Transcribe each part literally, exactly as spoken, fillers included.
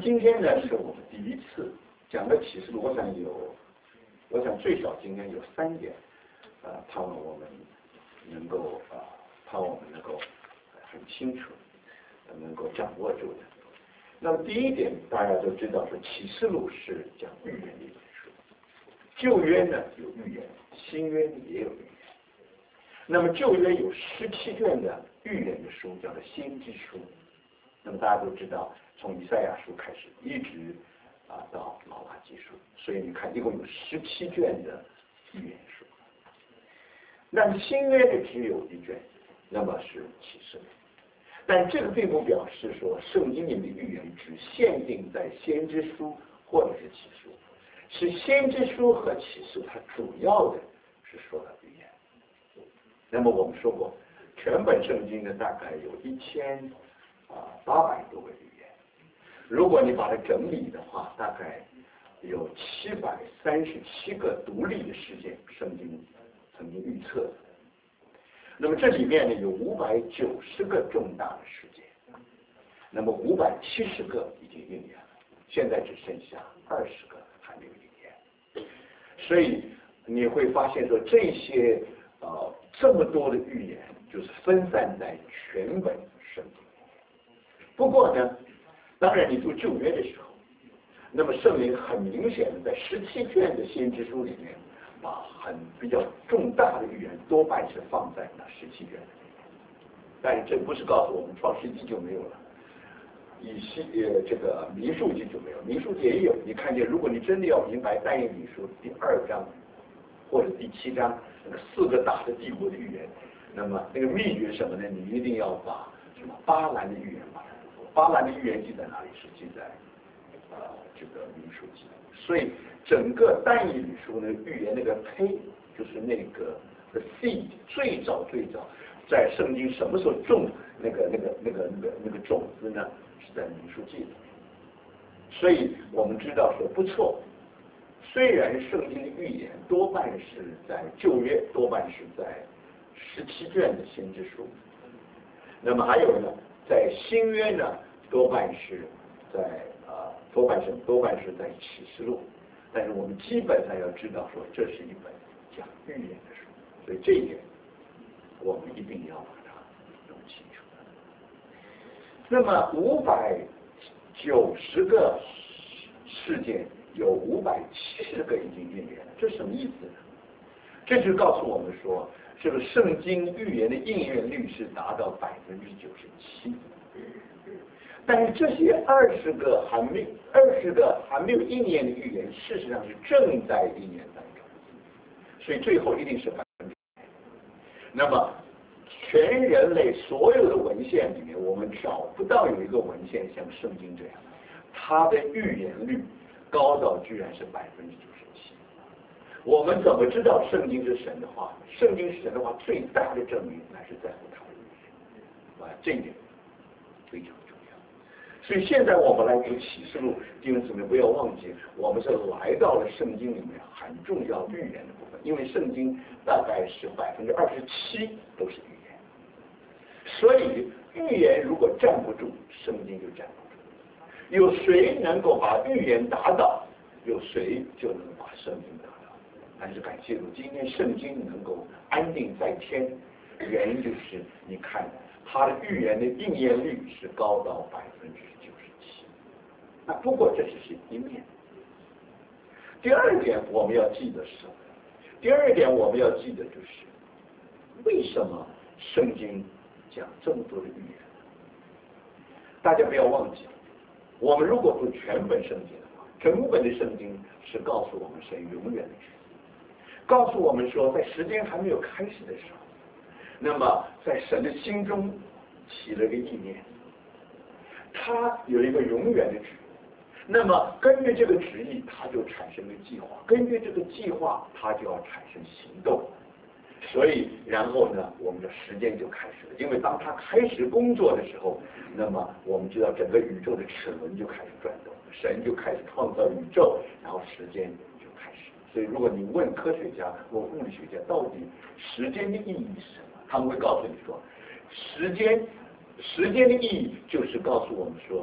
今天呢是我们第一次讲的启示录，我想有，我想最少今天有三点，呃，盼望我们能够啊、呃，盼望我们能够很清楚，能够掌握住的。那么第一点，大家都知道说启示录是讲预言的一本书，旧约呢有预言，新约也有预言。那么旧约有十七卷的预言的书，叫做先知书。那么大家都知道，从以赛亚书开始，一直啊到马拉基书，所以你看，一共有十七卷的预言书。那么新约的只有一卷，那么是启示录。但这个并不表示说圣经里面的预言只限定在先知书或者是启示录，是先知书和启示它主要的是说到预言。那么我们说过，全本圣经呢大概有一千啊八百多个预言，如果你把它整理的话，大概有七百三十七个独立的事件，圣经曾经预测的。那么这里面呢有五百九十个重大的事件，那么五百七十个已经应验了，现在只剩下二十个还没有应验。所以你会发现说这些呃这么多的预言就是分散在全本圣经。不过呢，当然你读旧约的时候，那么圣灵很明显的在十七卷的先知书里面，把很比较重大的预言多半是放在那十七卷里面。但是这不是告诉我们创世纪就没有了，以西呃这个民数记就没有，民数记也有。你看见，如果你真的要明白但以理书第二章或者第七章那个四个大的帝国的预言，那么那个秘诀什么呢？你一定要把什么巴兰的预言把它读过。巴兰的预言记在哪里？是记在呃这个民数记。所以整个但以理书呢，预言那个胚就是那个 the seed 最早最早在圣经什么时候种那个那个那个那个那个种子呢？是在民数记里面。所以我们知道说不错，虽然圣经的预言多半是在旧约，多半是在十七卷的先知书，那么还有呢，在新约呢，多半是在啊、呃、多半是多半是在启示录。但是我们基本上要知道说，这是一本讲预言的书，所以这一点我们一定要把它弄清楚。那么五百九十个事件，有五百七十个已经应验了，这是什么意思呢？这就告诉我们说，这个圣经预言的应验率是达到百分之九十七。但是这些二十个还没二十个还没有应验的预言，事实上是正在应验当中，所以最后一定是百分之百。那么全人类所有的文献里面，我们找不到有一个文献像圣经这样，它的预言率高到居然是百分之九十七。我们怎么知道圣经是神的话？圣经是神的话，最大的证明还是在乎它的预言，啊，这一点非常重要。所以现在我们来读启示录，弟兄姊妹不要忘记，我们是来到了圣经里面很重要预言的部分，因为圣经大概是百分之二十七都是预言，所以预言如果站不住，圣经就站不住。有谁能够把预言打倒，有谁就能把圣经打倒。但是感谢主，今天圣经能够安定在天，原因就是你看它的预言的应验率是高到百分之九十七。那不过这只是一面。第二点我们要记得是什么？第二点我们要记得就是为什么圣经讲这么多的预言？大家不要忘记，我们如果读全本圣经的话，整本的圣经是告诉我们神永远的旨意，告诉我们说在时间还没有开始的时候，那么在神的心中起了个意念，他有一个永远的旨意，那么根据这个旨意，他就产生了计划，根据这个计划，他就要产生行动。所以然后呢，我们的时间就开始了，因为当他开始工作的时候，那么我们知道整个宇宙的齿轮就开始转动，神就开始创造宇宙，然后时间就开始。所以如果你问科学家或物理学家到底时间的意义是什么，他们会告诉你说，时间时间的意义就是告诉我们说，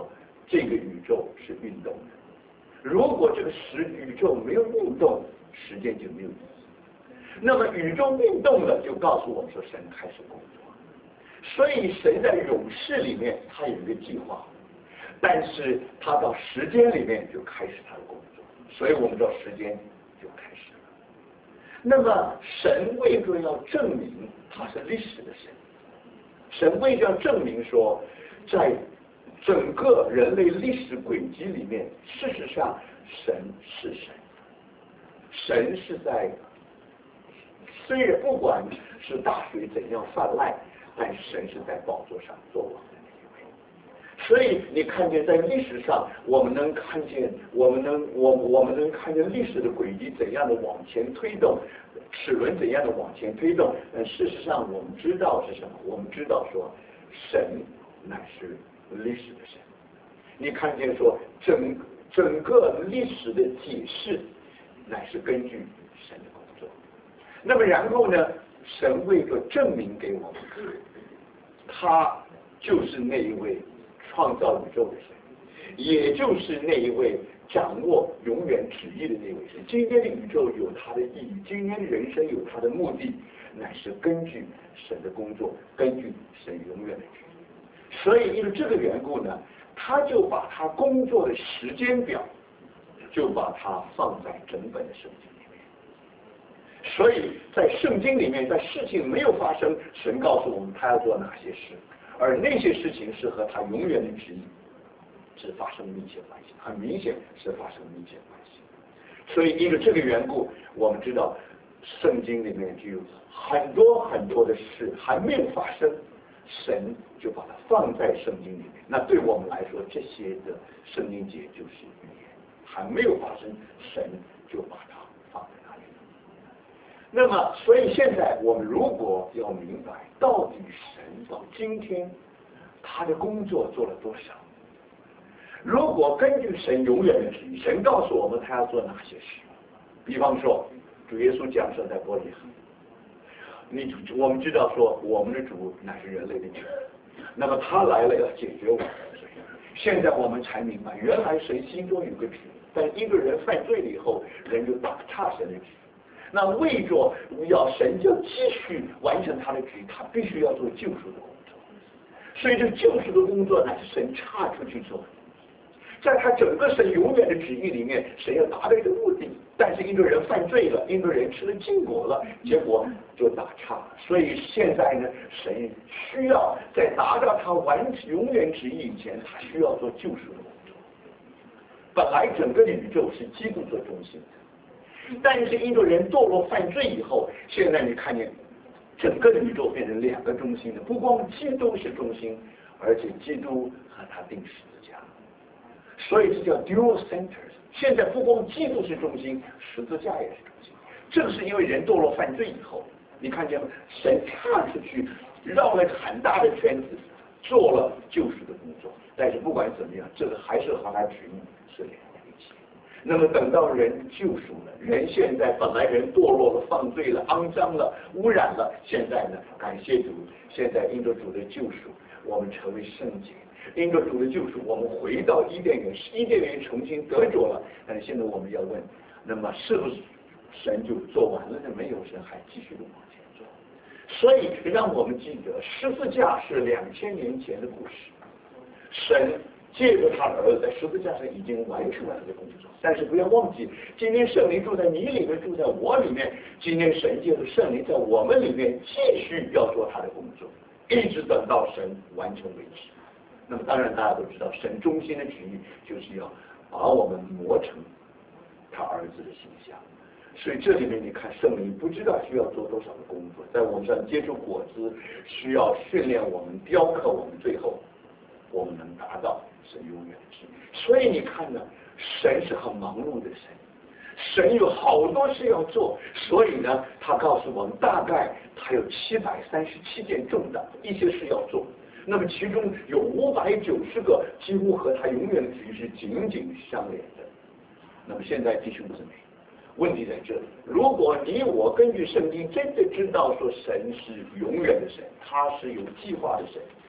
这个宇宙是运动的。如果这个时宇宙没有运动，时间就没有意义。那么宇宙运动了，就告诉我们说神开始工作。所以神在永世里面他有一个计划，但是他到时间里面就开始他的工作，所以我们知道时间就开始了。那么神为着要证明他是历史的神，神为着要证明说，在整个人类历史轨迹里面，事实上神是神，神是在虽然不管是大水怎样泛滥，但神是在宝座上做王的那一位。所以你看见在历史上，我们能看见，我们能我我们能看见历史的轨迹怎样的往前推动，齿轮怎样的往前推动。但事实上我们知道是什么？我们知道说，神乃是历史的神。你看见说整整个历史的解释，乃是根据神的工作。那么然后呢？神为了证明给我们，他就是那一位创造宇宙的神，也就是那一位掌握永远旨意的那位神。今天的宇宙有它的意义，今天的人生有它的目的，乃是根据神的工作，根据神永远的旨意。所以因为这个缘故呢，他就把他工作的时间表，就把它放在整本的圣经。所以在圣经里面，在事情没有发生，神告诉我们他要做哪些事，而那些事情是和他永远的旨意是发生密切关系，很明显是发生密切关系。所以因为这个缘故，我们知道圣经里面就有很多很多的事还没有发生，神就把它放在圣经里面。那对我们来说，这些的圣经节就是预言，还没有发生，神就把它放在那里。那么，所以现在我们如果要明白，到底神到今天他的工作做了多少？如果根据神永远的旨意，神告诉我们他要做哪些事，比方说主耶稣降生在伯利恒，你我们知道说我们的主乃是人类的主，那么他来了要解决我们的罪。现在我们才明白，原来神心中有个旨意，但一个人犯罪了以后，人就打岔神的旨意。那为着要神就继续完成他的旨意，他必须要做救赎的工作。所以这救赎的工作乃是神岔出去做的，在他整个神永远的旨意里面，神要达到一个目的，但是一个人犯罪了，一个人吃了禁果了，结果就打岔。所以现在呢，神需要在达到他完成永远旨意以前，他需要做救赎的工作。本来整个的宇宙是基督做中心的。但是因为人堕落犯罪以后，现在你看见整个的宇宙变成两个中心的，不光基督是中心，而且基督和他定十字架，所以这叫 dual centers。现在不光基督是中心，十字架也是中心。正是因为人堕落犯罪以后，你看见吗？神踏出去绕了很大的圈子，做了救赎的工作。但是不管怎么样，这个还是和他旨意是连在一起。那么等到人救赎了，人现在本来人堕落了、犯罪了、肮脏了、污染了，现在呢，感谢主，现在因着主的救赎，我们成为圣洁；因着主的救赎，我们回到伊甸园，伊甸园重新得着了。但是现在我们要问，那么是不是神就做完了呢？没有，神还继续的往前做。所以让我们记得，十字架是两千年前的故事，神借着他的儿子在十字架上已经完成了他的工作。但是不要忘记，今天圣灵住在你里面，住在我里面，今天神借着圣灵在我们里面继续要做他的工作，一直等到神完成为止。那么当然大家都知道，神中心的旨意就是要把我们磨成他儿子的形象。所以这里面你看，圣灵不知道需要做多少的工作，在我们上结出果子，需要训练我们、雕刻我们，最后我们能达到神永远的旨意。所以你看呢，神是很忙碌的神，神有好多事要做，所以呢，他告诉我们，大概他有七百三十七件重大一些事要做。那么其中有五百九十个几乎和他永远的旨意是紧紧相连的。那么现在弟兄姊妹，问题在这里，如果你我根据圣经真的知道说神是永远的神，他是有计划的神，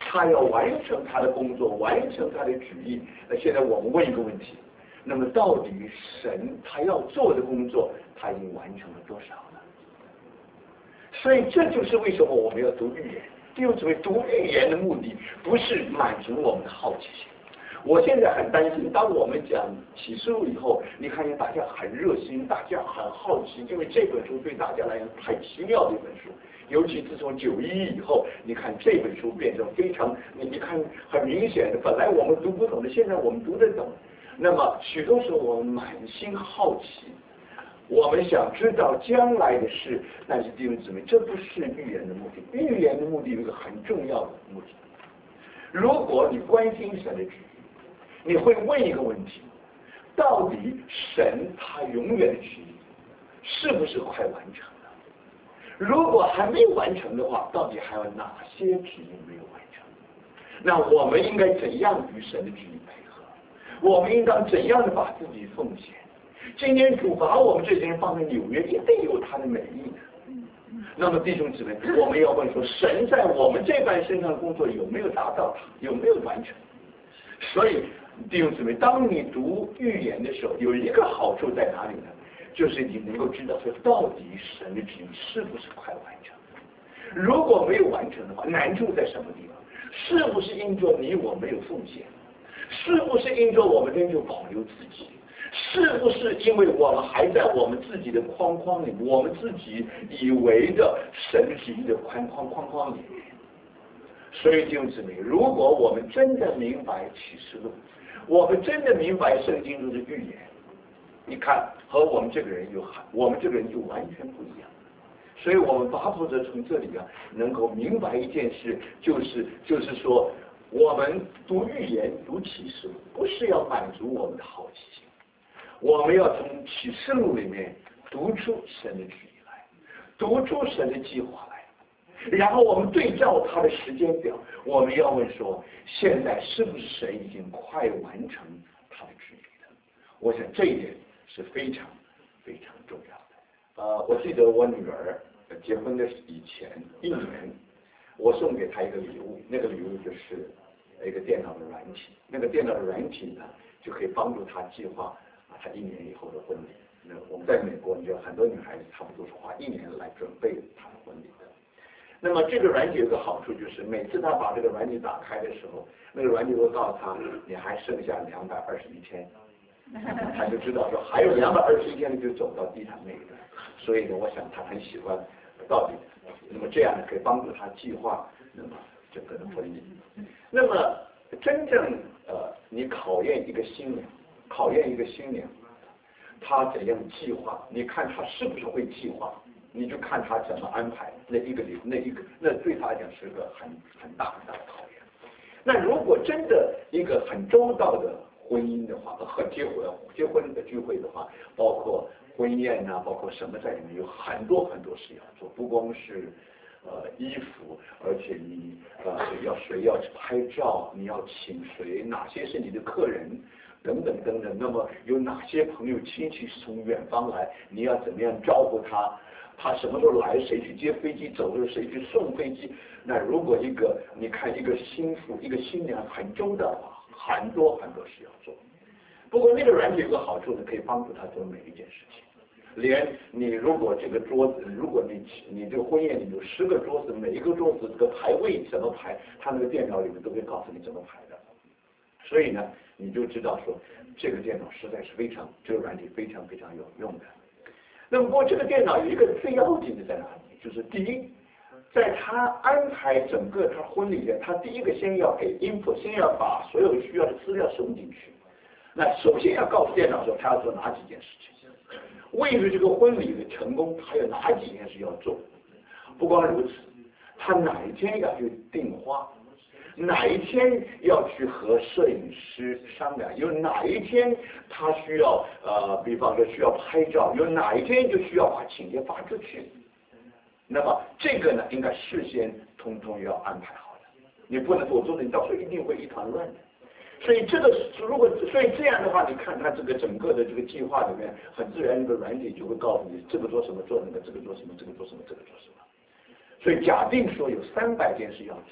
他要完成他的工作，完成他的旨意。那现在我们问一个问题，那么到底神他要做的工作，他已经完成了多少呢？所以这就是为什么我们要读预言。弟兄姊妹，读预言的目的不是满足我们的好奇心。我现在很担心，当我们讲启示录以后，你看见大家很热心，大家很好奇，因为这本书对大家来讲太奇妙的一本书。尤其自从九一一以后，你看这本书变成非常，你你看很明显的，本来我们读不懂的，现在我们读得懂。那么许多时候我们满心好奇，我们想知道将来的事，但是弟兄姊妹，这不是预言的目的。预言的目的有一个很重要的目的。如果你关心神的旨意，你会问一个问题：到底神他永远的旨意是不是快完成了？如果还没完成的话，到底还有哪些旨意没有完成？那我们应该怎样与神的旨意配合？我们应当怎样的把自己奉献？今天主把我们这些人放在纽约，一定有他的美意的。那么弟兄姊妹，我们要问说，神在我们这班身上的工作有没有达到它，有没有完成？所以弟兄姊妹，当你读预言的时候，有一个好处在哪里呢？就是你能够知道说，到底神的旨意是不是快完成？如果没有完成的话，难处在什么地方？是不是因着你我没有奉献？是不是因着我们仍旧保留自己？是不是因为我们还在我们自己的框框里，我们自己以为的神旨意的框框框框里面？所以弟兄姊妹，如果我们真的明白启示录，我们真的明白圣经中的预言，你看和我们这个人有我们这个人就完全不一样。所以我们巴不得从这里啊，能够明白一件事，就是就是说，我们读预言、读启示录，不是要满足我们的好奇心，我们要从启示录里面读出神的旨意来，读出神的计划来。然后我们对照他的时间表，我们要问说，现在是不是神已经快完成他的旨意了？我想这一点是非常非常重要的。呃，我记得我女儿结婚的以前一年，我送给她一个礼物，那个礼物就是一个电脑的软体，那个电脑的软体呢，就可以帮助她计划啊她一年以后的婚礼。那我们在美国，你知道很多女孩子差不多是花一年来准备她的婚礼的。那么这个软体有个好处，就是每次他把这个软体打开的时候，那个软体会告诉他，你还剩下两百二十一天，他就知道说还有两百二十一天就走到地毯那一端。所以呢，我想他很喜欢到底，那么这样呢可以帮助他计划那么整个的婚礼。那么真正呃，你考验一个新娘，考验一个新娘，她怎样计划？你看她是不是会计划？你就看他怎么安排那一个礼，那一个那对他来讲是个很很大很大的考验。那如果真的一个很周到的婚姻的话，和结婚结婚的聚会的话，包括婚宴啊，包括什么在里面有很多很多事要做，不光是呃衣服，而且你呃要谁要拍照，你要请谁，哪些是你的客人。等等等等，那么有哪些朋友亲戚是从远方来？你要怎么样招呼他？他什么时候来？谁去接飞机？走的时候谁去送飞机？那如果一个你看一个新妇、一个新娘很周到的话，很多很多事要做。不过那个软体有个好处呢，可以帮助他做每一件事情。连你如果这个桌子，如果你你这个婚宴里有十个桌子，每一个桌子这个排位怎么排，他那个电脑里面都会告诉你怎么排的。所以呢，你就知道说这个电脑实在是非常，这个软体非常非常有用的。那么不过这个电脑有一个最要紧的在哪里？就是第一，在他安排整个他婚礼的，他第一个先要给 input， 先要把所有需要的资料送进去。那首先要告诉电脑说他要做哪几件事情，为了这个婚礼的成功，他有哪几件事要做。不光如此，他哪一天要去订花，哪一天要去和摄影师商量，有哪一天他需要呃，比方说需要拍照，有哪一天就需要把请帖发出去。那么这个呢，应该事先通通要安排好的，你不能否则你到时候一定会一团乱的。所以这个如果所以这样的话，你看他这个整个的这个计划里面，很自然一个软体就会告诉你这个做什么做那个，这个做什么这个做什么这个做什么。所以假定说有三百件事要做，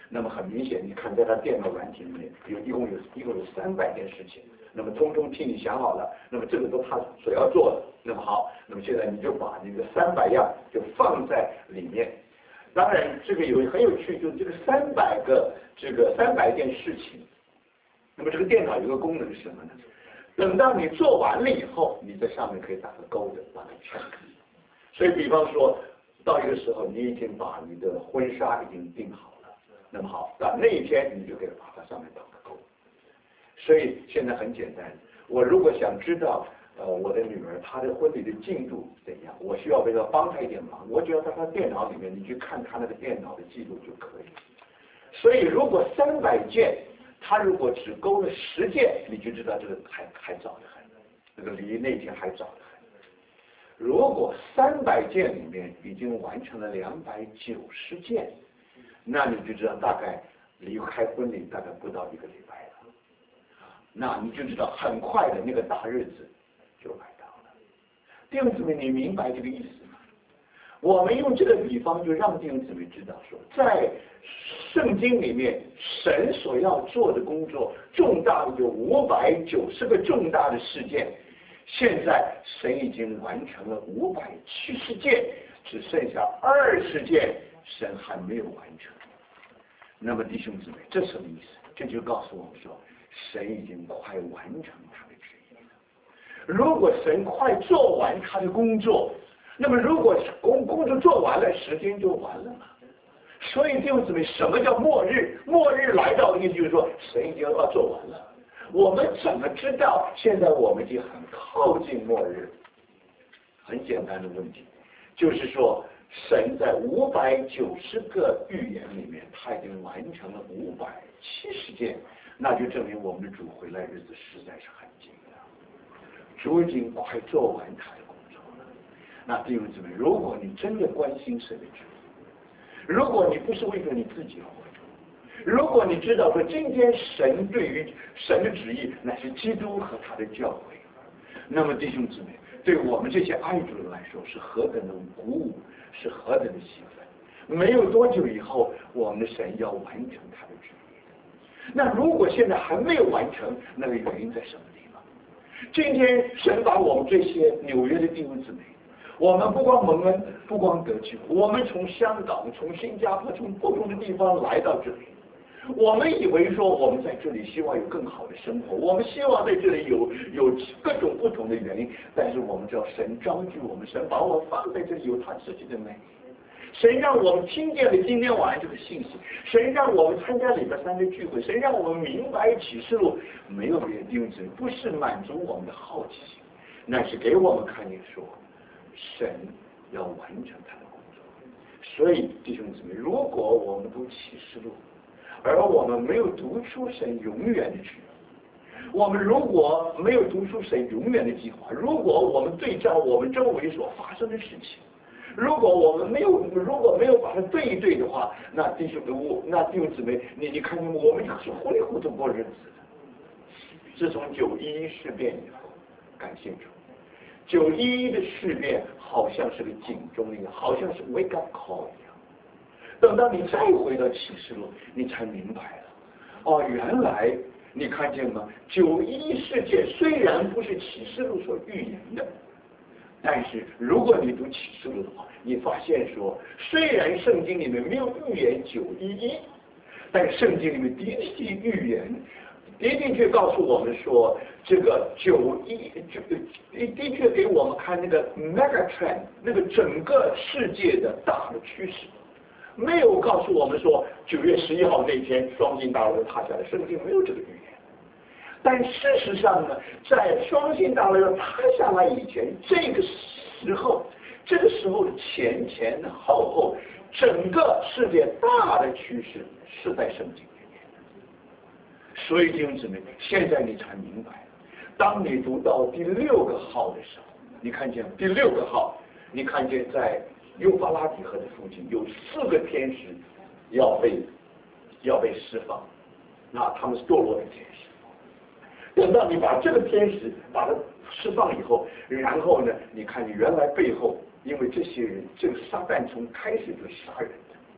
那么很明显，你看在他电脑软体里面有一共有一共有三百件事情，那么通通替你想好了，那么这个都他所要做的。那么好，那么现在你就把那个三百样就放在里面。当然，这个有很有趣，就是这个三百个这个三百件事情，那么这个电脑有个功能是什么呢？等到你做完了以后，你在上面可以打个勾的，把它 check。所以，比方说到一个时候，你已经把你的婚纱已经订好了，那么好，到那一天你就可以把它上面打个勾。所以现在很简单，我如果想知道呃我的女儿她的婚礼的进度怎样，我需要为她帮她一点忙，我只要在她电脑里面，你去看她那个电脑的记录就可以。所以，如果三百件，他如果只勾了十件，你就知道这个还还早得很，这个离那天还早得很。如果三百件里面已经完成了两百九十件，那你就知道大概离开婚礼大概不到一个礼拜了。那你就知道很快的那个大日子就来到了。弟兄姊妹，你明白这个意思吗？我们用这个比方，就让弟兄姊妹知道说，在圣经里面，神所要做的工作，重大的有五百九十个重大的事件，现在神已经完成了五百七十件，只剩下二十件，神还没有完成。那么弟兄姊妹，这什么意思？这就告诉我们说，神已经快完成他的旨意了。如果神快做完他的工作，那么如果工工作做完了，时间就完了嘛。所以弟兄姊妹，什么叫末日？末日来到的意思就是说，神已经要做完了。我们怎么知道现在我们已经很靠近末日？很简单的问题，就是说，神在五百九十个预言里面，他已经完成了五百七十件，那就证明我们的主回来日子实在是很近了。主已经快做完他的工作了。那弟兄姊妹，如果你真的关心神的旨意，如果你不是为了你自己活着，如果你知道说今天神对于神的旨意乃是基督和他的教诲，那么弟兄姊妹，对我们这些爱主的来说是何等的鼓舞，是何等的兴奋。没有多久以后，我们的神要完成他的旨意。那如果现在还没有完成，那个原因在什么地方？今天神把我们这些纽约的弟兄姊妹，我们不光蒙恩，不光得救，我们从香港、从新加坡、从不同的地方来到这里。我们以为说我们在这里希望有更好的生活，我们希望在这里有有各种不同的原因，但是我们知道神召集我们，神把我们放在这里有他自己的美。神让我们听见了今天晚上这个信息，神让我们参加礼拜三的聚会，神让我们明白启示录，没有别的因此不是满足我们的好奇心，那是给我们看见说神要完成他的工作。所以弟兄姊妹，如果我们读启示录，而我们没有读出神永远的旨意，我们如果没有读出神永远的计划，如果我们对照我们周围所发生的事情，如果我们没有如果没有把它对一对的话，那弟兄我那弟兄姊妹，你你看见我们是糊里糊涂过日子的。自从九一一事变以后，感谢主，九一一的事变好像是个警钟一样，好像是 wake up call 一样。等到你再回到启示录，你才明白了，哦，原来你看见吗？九一一事件虽然不是启示录所预言的，但是如果你读启示录的话，你发现说，虽然圣经里面没有预言九一一，但圣经里面的确预言，的的确告诉我们说，这个九一这个的的确给我们看那个 mega trend， 那个整个世界的大的趋势。没有告诉我们说九月十一号那天双星大楼塌下来，圣经没有这个预言。但事实上呢，在双星大楼要塌下来以前，这个时候，这个时候的前前后后，整个世界大的趋势是在圣经里面的。所以弟兄姊妹，现在你才明白，当你读到第六个号的时候，你看见第六个号，你看见在幼发拉底河的附近有四个天使要被要被释放，那他们是堕落的天使。等到你把这个天使把它释放以后，然后呢，你看你原来背后，因为这些人，这个撒旦从开始就杀人的，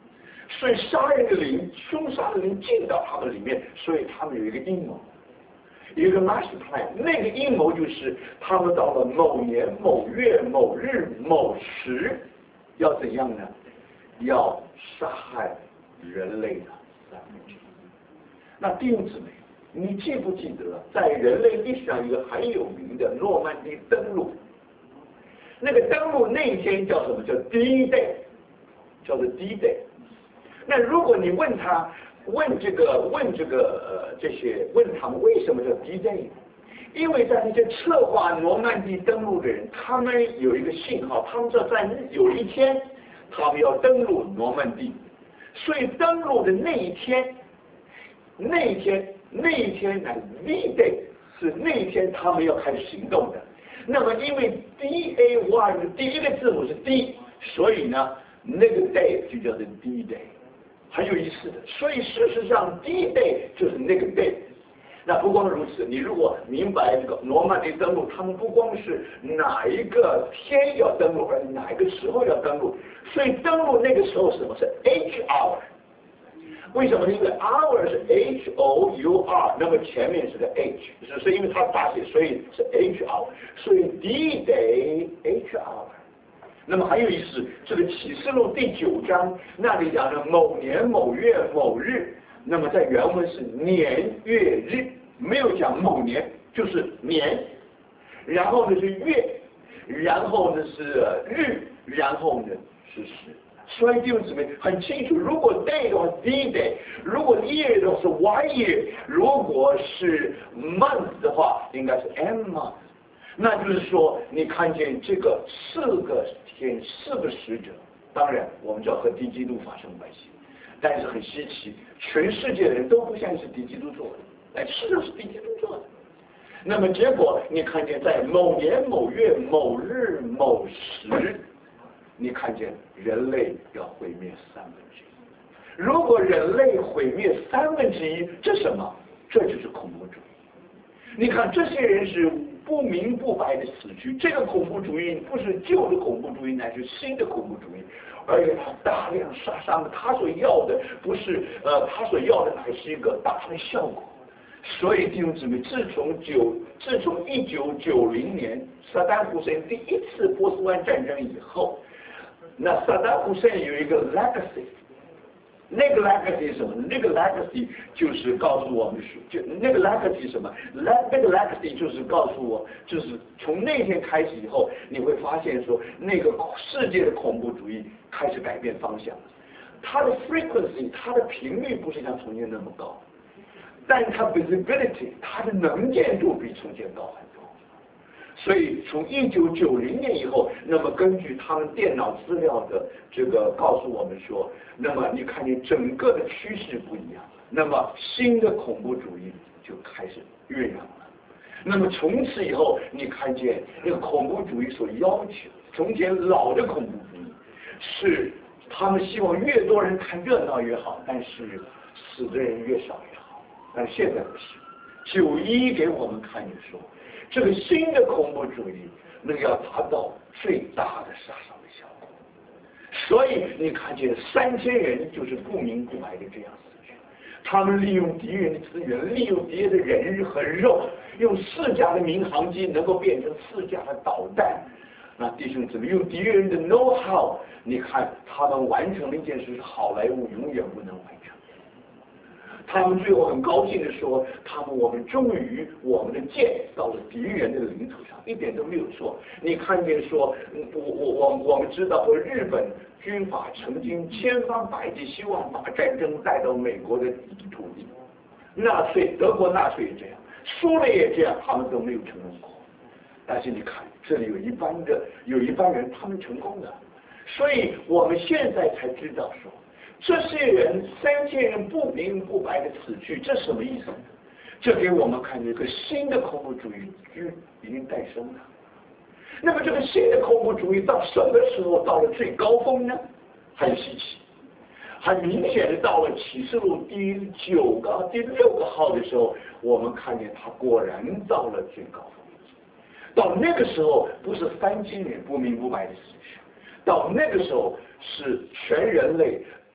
所以杀人的灵、凶杀的灵进到他们里面，所以他们有一个阴谋，有一个 master plan。那个阴谋就是他们到了某年某月某日某时，要怎样呢？要杀害人类的三分之一。那弟兄姊妹，你记不记得在人类历史上一个很有名的诺曼底登陆？那个登陆那一天叫什么？叫 D-Day， 叫做 D-Day。那如果你问他，问这个问这个呃这些问他们为什么叫 D-Day？ 因为在那些策划诺曼底登陆的人，他们有一个信号，他们知道在有一天他们要登陆诺曼底，所以登陆的那一天，那一天那一天呢 D-Day 是那一天他们要开始行动的。那么因为 D A Y 的第一个字母是 D， 所以呢那个 day 就叫做 D-Day， 很有意思的。所以事实上 D-Day 就是那个 day。那不光如此，你如果明白这个诺曼底登陆，他们不光是哪一个天要登陆，而哪一个时候要登陆。所以登陆那个时候什么是 H hour？ 为什么？因为 hour 是 H O U R， 那么前面是个 H， 是因为它大写，所以是 H hour， 所以 D-Day H hour。那么很有意思，这个启示录第九章那里讲的某年某月某日，那么在原文是年月日，没有讲某年，就是年，然后呢是月，然后呢是日，然后呢是时。所以弟兄姊妹很清楚，如果 day 的话 D-Day， 如果 year 的话是 Y year， 如果是 month 的话应该是 M month。那就是说，你看见这个四个天四个使者，当然我们知道和敌基督发生关系，但是很稀奇，全世界的人都不相信是敌基督做的，但事实上是敌基督做的。那么结果你看见在某年某月某日某时，你看见人类要毁灭三分之一。如果人类毁灭三分之一，这什么？这就是恐怖主义。你看这些人是不明不白的死去，这个恐怖主义不是旧的恐怖主义，乃是新的恐怖主义，而且他大量杀伤，他所要的不是呃，他所要的乃是一个大的效果。所以弟兄姊妹，自从九自从一九九零年萨达姆胡塞第一次波斯湾战争以后，那萨达姆胡塞有一个 legacy， 那个 legacy 是什么？那个 legacy 就是告诉我们说，就那个 legacy 是什么？那个 legacy 就是告诉我，就是从那天开始以后，你会发现说，那个世界的恐怖主义开始改变方向，它的 frequency， 它的频率不是像从前那么高。但它 visibility， 它的能见度比从前高很多。所以从一九九零年以后，那么根据他们电脑资料的这个告诉我们说，那么你看见整个的趋势不一样，那么新的恐怖主义就开始酝酿了。那么从此以后，你看见那个恐怖主义所要求，从前老的恐怖主义是他们希望越多人看热闹越好，但是死的人越少越好。但现在不行，九一给我们看见说，这个新的恐怖主义能要达到最大的杀伤的效果。所以你看见三千人就是不明不白的这样死去，他们利用敌人的资源，利用敌人的人和肉，用四架的民航机能够变成四架的导弹。那弟兄姊妹，用敌人的 know how， 你看他们完成了一件事，是好莱坞永远不能完成。他们最后很高兴地说，他们我们终于我们的剑到了敌人的领土上，一点都没有错。你看见说，我我我我们知道说日本军阀曾经千方百计希望把战争带到美国的土地，纳粹德国纳粹也这样，苏联也这样，他们都没有成功过。但是你看这里有一般的有一般人他们成功了，所以我们现在才知道说，这些人三千人不明不白的死去，这什么意思？这给我们看见一个新的恐怖主义已经诞生了。那么这个新的恐怖主义到什么时候到了最高峰呢？很稀奇，很明显的到了启示录第九个、第六个号的时候，我们看见它果然到了最高峰。到那个时候，不是三千人不明不白的死去，到那个时候是全人类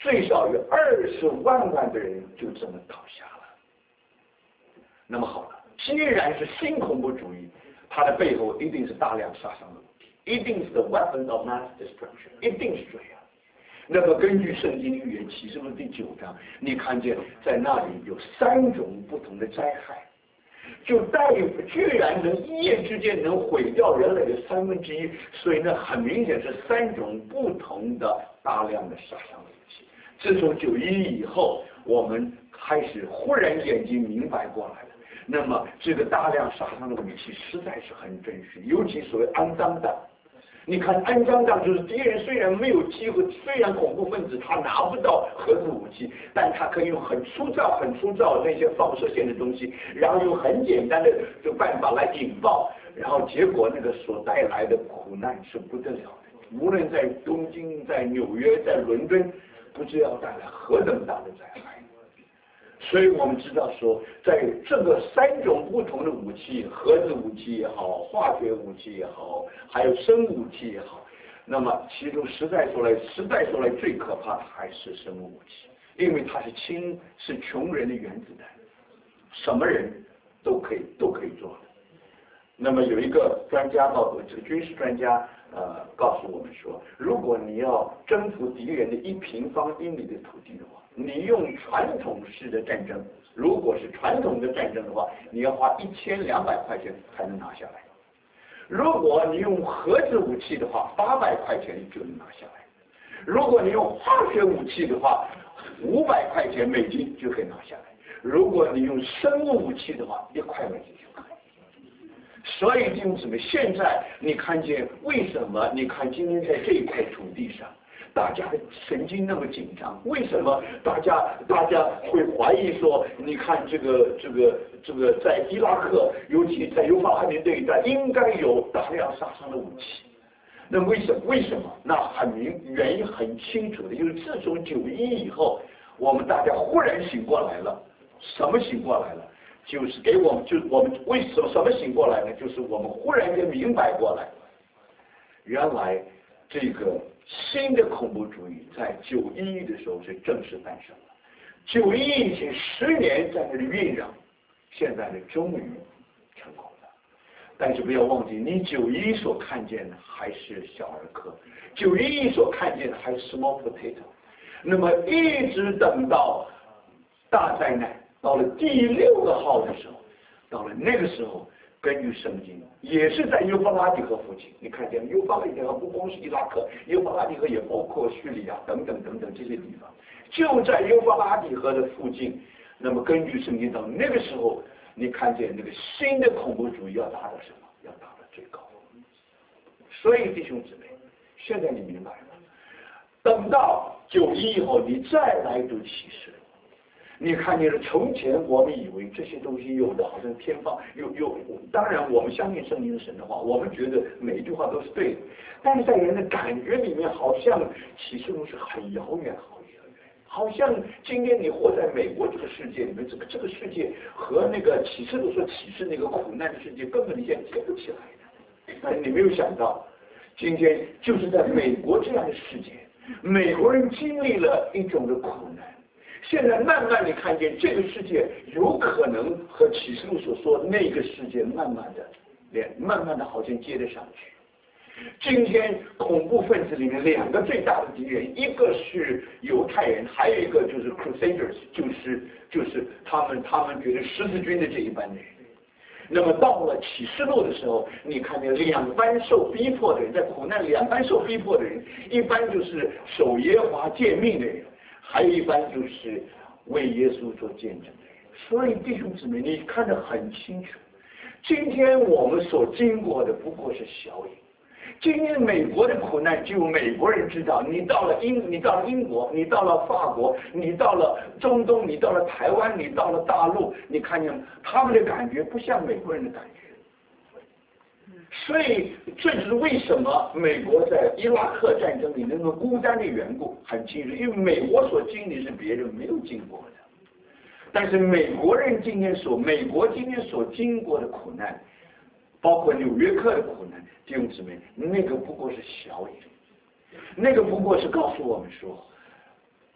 最少有二十万万的人就这么倒下了。那么好了，既然是新恐怖主义，它的背后一定是大量杀伤的武器，一定是 the weapon of mass destruction， 一定是这样。那么根据圣经预言启示录第九章，你看见在那里有三种不同的灾害，就带有居然能一夜之间能毁掉人类的三分之一，所以呢，很明显是三种不同的大量的杀伤武器。自从九一以后，我们开始忽然眼睛明白过来了。那么这个大量杀伤的武器实在是很真实，尤其所谓肮脏弹。你看肮脏弹就是敌人虽然没有机会，虽然恐怖分子他拿不到核子武器，但他可以用很粗糙、很粗糙的那些放射线的东西，然后用很简单的这个办法来引爆，然后结果那个所带来的苦难是不得了的。无论在东京、在纽约、在伦敦，不知要带来何等大的灾害。所以我们知道说，在这个三种不同的武器，核子武器也好，化学武器也好，还有生物武器也好，那么其中实在说来，实在说来最可怕的还是生物武器，因为它是轻，是穷人的原子弹，什么人都可以都可以做的。那么有一个专家告诉这个军事专家呃告诉我们说，如果你要征服敌人的一平方英里的土地的话，你用传统式的战争，如果是传统的战争的话，你要花一千两百块钱才能拿下来。如果你用核子武器的话，八百块钱就能拿下来。如果你用化学武器的话，五百块钱美金就可以拿下来。如果你用生物武器的话，一块美金就可以。所以弟兄姊妹，现在你看见为什么？你看今天在这一块土地上，大家的神经那么紧张，为什么大家大家会怀疑说，你看这个这个这个在伊拉克，尤其在幼发拉底这一带，应该有大量杀伤的武器。那为什么？为什么？那很明原因很清楚的，就是自从九一以后，我们大家忽然醒过来了。什么醒过来了？就是给我们，就是我们为什么什么醒过来呢？就是我们忽然间明白过来了，原来这个新的恐怖主义在九一的时候是正式诞生了。九一以前十年在那里酝酿，现在呢终于成功了。但是不要忘记，你九一所看见的还是小儿科，九一所看见的还是 small potato。那么一直等到大灾难。到了第六个号的时候，到了那个时候，根据圣经，也是在幼发拉底河附近。你看见幼发拉底河不光是伊拉克，幼发拉底河也包括叙利亚等等等等这些地方，就在幼发拉底河的附近。那么根据圣经到那个时候，你看见那个新的恐怖主义要达到什么？要达到最高。所以弟兄姊妹，现在你明白了。等到九一以后，你再来读启示。你看见了，从前我们以为这些东西有的好像天方，有有，当然我们相信圣经是神的话，我们觉得每一句话都是对的，但是在人的感觉里面，好像启示录是很遥远，好遥远，好像今天你活在美国这个世界里面，这个这个世界和那个启示录所启示那个苦难的世界根本连接不起来的。但是你没有想到，今天就是在美国这样的世界，美国人经历了一种的苦难。现在慢慢你看见这个世界有可能和启示录所说的那个世界慢慢的连慢慢的好像接得上去。今天恐怖分子里面两个最大的敌人，一个是犹太人，还有一个就是 Crusaders， 就是就是他们他们觉得十字军的这一班人。那么到了启示录的时候，你看见两班受逼迫的人，在苦难两班受逼迫的人，一般就是守耶和华诫命的人。还有一般就是为耶稣做见证的人。所以弟兄姊妹，你看得很清楚，今天我们所经过的不过是小影。今天美国的苦难只有美国人知道，你到了英，你到了英国，你到了法国，你到了中东，你到了台湾，你到了大陆，你看见他们的感觉不像美国人的感觉。所以这就是为什么美国在伊拉克战争里那个孤单的缘故，很清楚，因为美国所经历是别人没有经过的。但是美国人今天所美国今天所经过的苦难，包括纽约客的苦难，弟兄姊妹，那个不过是小影，那个不过是告诉我们说，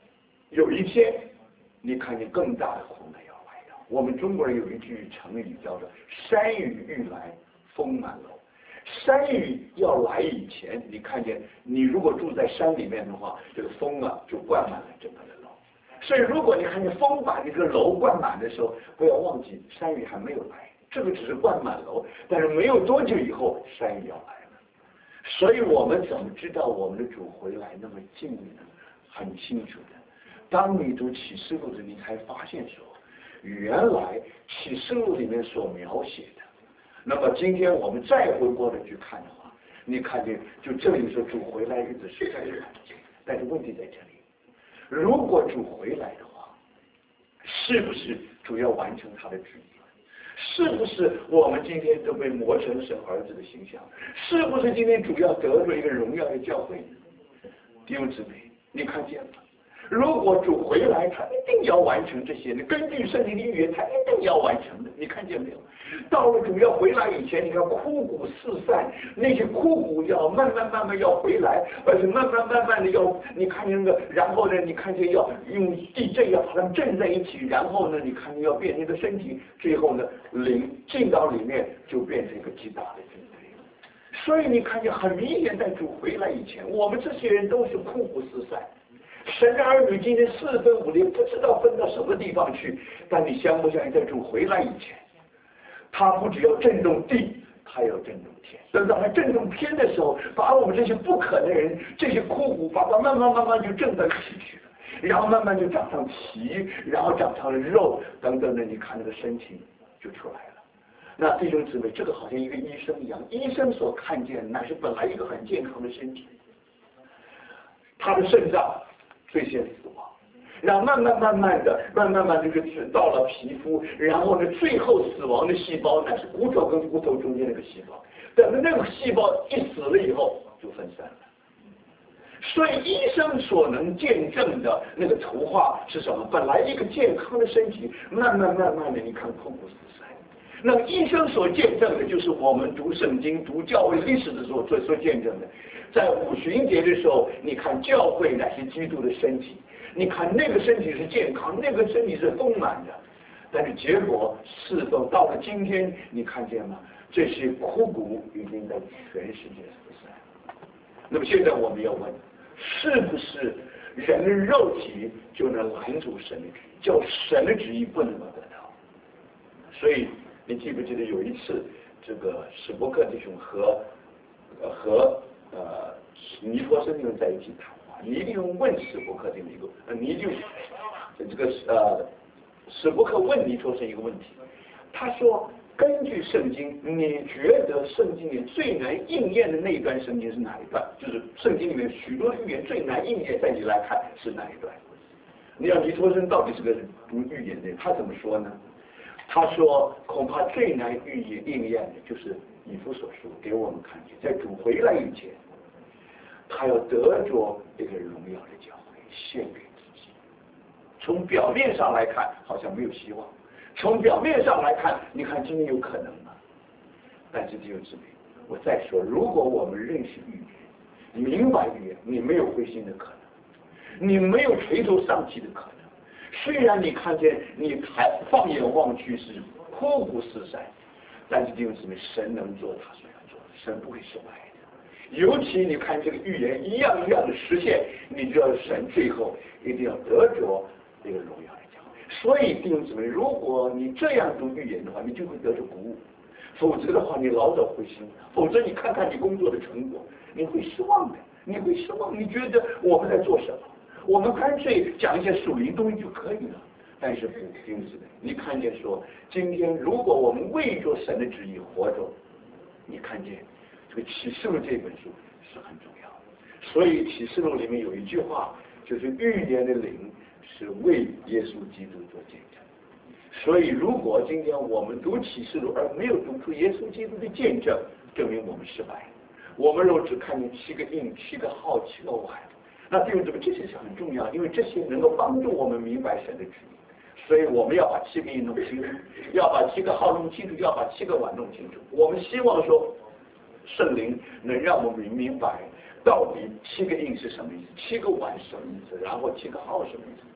有一天你看见更大的苦难要来了。我们中国人有一句成语叫做山雨欲来风满楼。山雨要来以前，你看见你如果住在山里面的话，这个风啊就灌满了整个的楼。所以如果你看见风把你这个楼灌满的时候，不要忘记山雨还没有来，这个只是灌满楼，但是没有多久以后山雨要来了。所以我们怎么知道我们的主回来那么近呢？很清楚的，当你读启示录的，你才发现说，原来启示录里面所描写的，那么今天我们再回过来去看的话，你看见就这里说主回来日子实在是很近，但是问题在这里，如果主回来的话，是不是主要完成他的旨意？是不是我们今天都被磨成神儿子的形象？是不是今天主要得着一个荣耀的教会呢？弟兄姊妹，你看见了？如果主回来，他一定要完成这些的，根据圣经的预言，他一定要完成的。你看见没有？到了主要回来以前，你看枯骨四散，那些枯骨要慢慢慢慢要回来，而且慢慢慢慢的要，你看见那个，然后呢，你看见要用地震要把它们震在一起，然后呢，你看见要变成一个身体，最后呢，灵进到里面就变成一个极大的军队。所以你看见很明显，在主回来以前，我们这些人都是枯骨四散。神的儿女今天四分五裂，不知道分到什么地方去。但你相不相信，在主回来以前，他不只要震动地，他要震动天。等到他震动天的时候，把我们这些不可的人，这些枯骨，把它慢慢慢慢就震到一起去了，然后慢慢就长上皮，然后长上了肉等等的，你看那个身体就出来了。那弟兄姊妹，这个好像一个医生一样，医生所看见乃是本来一个很健康的身体，他的肾脏最先死亡，然后慢慢慢慢的，慢慢慢这个到了皮肤，然后呢，最后死亡的细胞乃是骨头跟骨头中间那个细胞。等到那个细胞一死了以后，就分散了。所以医生所能见证的那个图画是什么？本来一个健康的身体，慢慢慢慢的，你看枯骨死散。那么医生所见证的，就是我们读圣经、读教会历史的时候所所见证的。在五旬节的时候，你看教会乃是基督的身体，你看那个身体是健康，那个身体是丰满的，但是结果是否到了今天，你看见吗？这些枯骨已经在全世界四散。那么现在我们要问，是不是人的肉体就能拦阻神的旨意，叫神的旨意不能够得到？所以你记不记得有一次，这个史伯克弟兄和呃和呃尼托生弟兄在一起谈话，尼弟兄问史伯克弟兄一个，呃尼弟兄这个呃史伯克问尼托生一个问题，他说，根据圣经，你觉得圣经里最难应验的那一段圣经是哪一段？就是圣经里面许多预言最难应验，在你来看是哪一段？你要尼托生到底是个读预言的人，他怎么说呢？他说，恐怕最难预言应验的就是以弗所书给我们看见，在主回来以前，他要得着这个荣耀的教会献给自己。从表面上来看，好像没有希望。从表面上来看，你看今天有可能吗？但是弟兄姊妹，我再说，如果我们认识预言，明白预言，你没有灰心的可能，你没有垂头丧气的可能。虽然你看见你还放眼望去是枯骨四散，但是弟兄姊妹，神能做他所要做的，神不会失败的。尤其你看这个预言一样一样的实现，你知道神最后一定要得着这个荣耀。所以弟兄姊妹，如果你这样读预言的话，你就会得着鼓舞；否则的话，你老早灰心；否则你看看你工作的成果，你会失望的。你会失望，你觉得我们在做什么？我们干脆讲一些属灵东西就可以了。但是不，弟兄姊妹，你看见说，今天如果我们为着神的旨意活着，你看见这个启示录这本书是很重要的。所以启示录里面有一句话，就是预言的灵是为耶稣基督做见证。所以如果今天我们读启示录而没有读出耶稣基督的见证，证明我们失败。我们若只看见七个印、七个号、七个碗，那弟兄姊妹，这些是很重要，因为这些能够帮助我们明白神的旨意。所以我们要把七个印弄清楚，要把七个号弄清楚，要把七个碗弄清楚。我们希望说，圣灵能让我们明白到底七个印是什么意思，七个碗是什么意思，然后七个号是什么意思。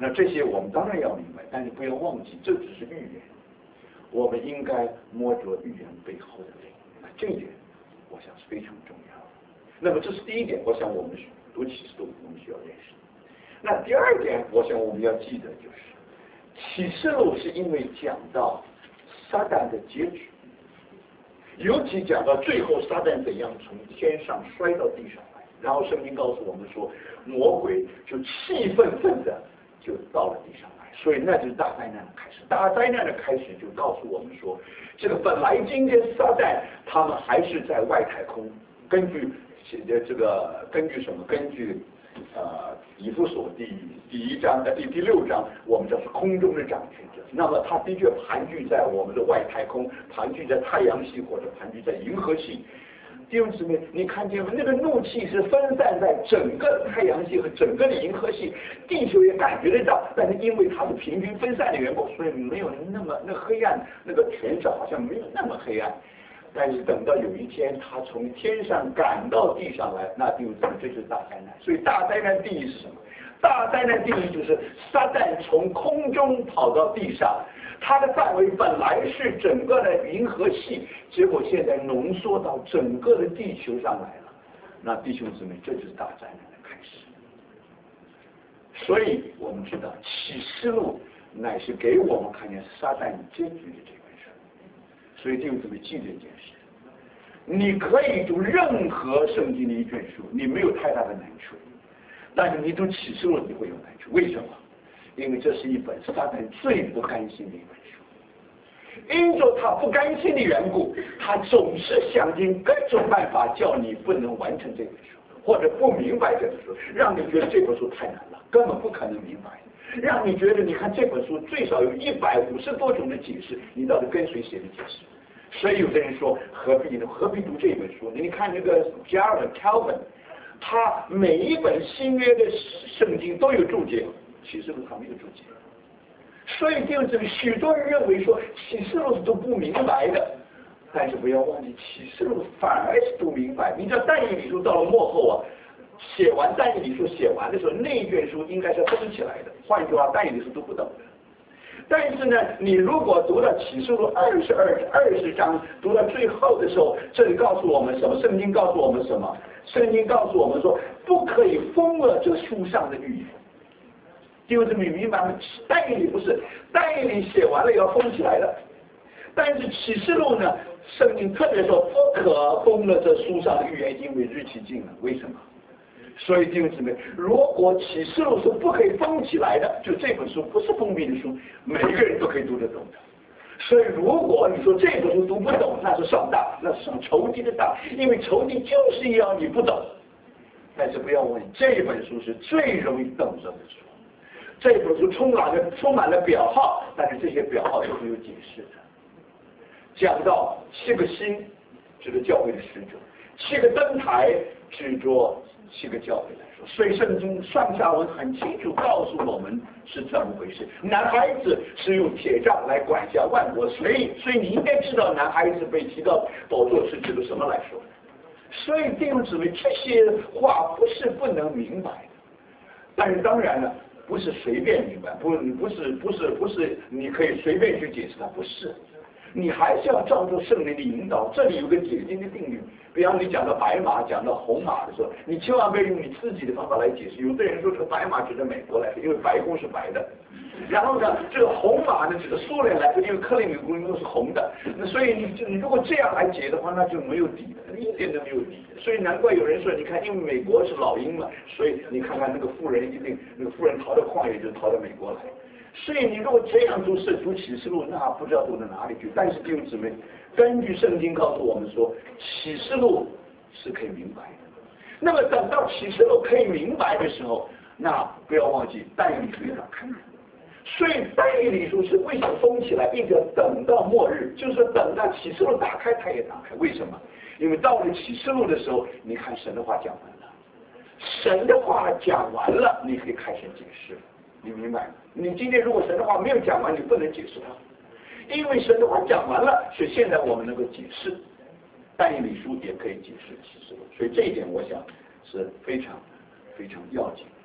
那这些我们当然要明白，但是不要忘记，这只是预言。我们应该摸着预言背后的灵，那这一点，我想是非常重要的。那么这是第一点，我想我们读启示录我们需要认识。那第二点，我想我们要记得就是，启示录是因为讲到撒旦的结局，尤其讲到最后撒旦怎样从天上摔到地上来，然后圣经告诉我们说，魔鬼就气愤愤的就到了地上来，所以那就是大灾难的开始。大灾难的开始就告诉我们说，这个本来今天撒旦他们还是在外太空，根据这个根据什么？根据呃以弗所第第一章的第第六章，我们叫是空中的掌权者。那么他的确盘踞在我们的外太空，盘踞在太阳系或者盘踞在银河系。弟兄姊妹，你看见吗？那个怒气是分散在整个太阳系和整个的银河系，地球也感觉得到，但是因为它是平均分散的缘故，所以没有那么那黑暗，那个权势好像没有那么黑暗。但是等到有一天他从天上赶到地上来，那弟兄姊妹，这就是大灾难。所以大灾难定义是什么？大灾难定义就是撒旦从空中跑到地上，它的范围本来是整个的银河系，结果现在浓缩到整个的地球上来了。那弟兄姊妹，这就是大灾难的开始。所以我们知道启示录乃是给我们看见撒旦结局的这本书。所以弟兄姊妹，记这件事，你可以读任何圣经的一卷书，你没有太大的难处。但是你读启示录你会有难处，为什么？因为这是一本撒旦最不甘心的一本书，因着他不甘心的缘故，他总是想尽各种办法叫你不能完成这本书，或者不明白这本书，让你觉得这本书太难了，根本不可能明白，让你觉得你看这本书最少有一百五十多种的解释，你到底跟谁写的解释？所以有的人说何必呢？何必读这本书？你看那个加尔文 Calvin。他每一本新约的圣经都有注解，启示录他没有注解，所以就这个许多人认为说启示录是读不明白的，但是不要忘记启示录反而是读明白。你知道但以理书到了末后啊，写完但以理书写完的时候，那一卷书应该是封起来的，换句话，但以理书读不懂的。但是呢，你如果读到启示录二十二二十章，读到最后的时候，这里告诉我们什么？圣经告诉我们什么？圣经告诉我们说，不可以封了这书上的预言。弟兄姊妹明白吗？但以理不是，但以理写完了要封起来的，但是启示录呢，圣经特别说不可封了这书上的预言，因为日期近了。为什么？所以弟兄姊妹，如果启示录是不可以封起来的，就这本书不是封闭的书，每个人都可以读得懂的。所以如果你说这本书读不懂，那是上当，那是上仇敌的当，因为仇敌就是要你不懂。但是不要忘记，这本书是最容易懂得的书。这本书充满了充满了表号，但是这些表号都是有解释的。讲到七个星，指的教会的使者；七个灯台，指着七个教会来说。所以圣经上下文很清楚告诉我们是怎么回事。男孩子是用铁杖来管辖万国，所以所以你应该知道男孩子被提到宝座是指的什么来说的。所以弟兄姊妹，这些话不是不能明白的，但是当然了，不是随便明白，不不是不是不是你可以随便去解释它，不是。你还是要照着圣灵的引导。这里有个解经的定律，比方你讲到白马，讲到红马的时候，你千万不要用你自己的方法来解释。有的人说这个白马指的美国来的，因为白宫是白的；然后呢，这个红马呢指的苏联来的，因为克里米宫都是红的。那所以你你如果这样来解的话，那就没有底的，一点都没有底的。所以难怪有人说，你看，因为美国是老鹰嘛，所以你看看那个富人一定，那个富人逃到旷野就逃到美国来。所以你如果这样读是读启示录，那不知道读到哪里去。但是弟兄姊妹，根据圣经告诉我们说，启示录是可以明白的。那么等到启示录可以明白的时候，那不要忘记但以理书也打开。所以但以理书是为什么封起来，一直等到末日，就是等到启示录打开，它也打开。为什么？因为到了启示录的时候，你看神的话讲完了，神的话讲完了，你可以开始解释了。你明白？你今天如果神的话没有讲完，你不能解释它，因为神的话讲完了，所以现在我们能够解释，但以理书也可以解释启示录，所以这一点我想是非常非常要紧。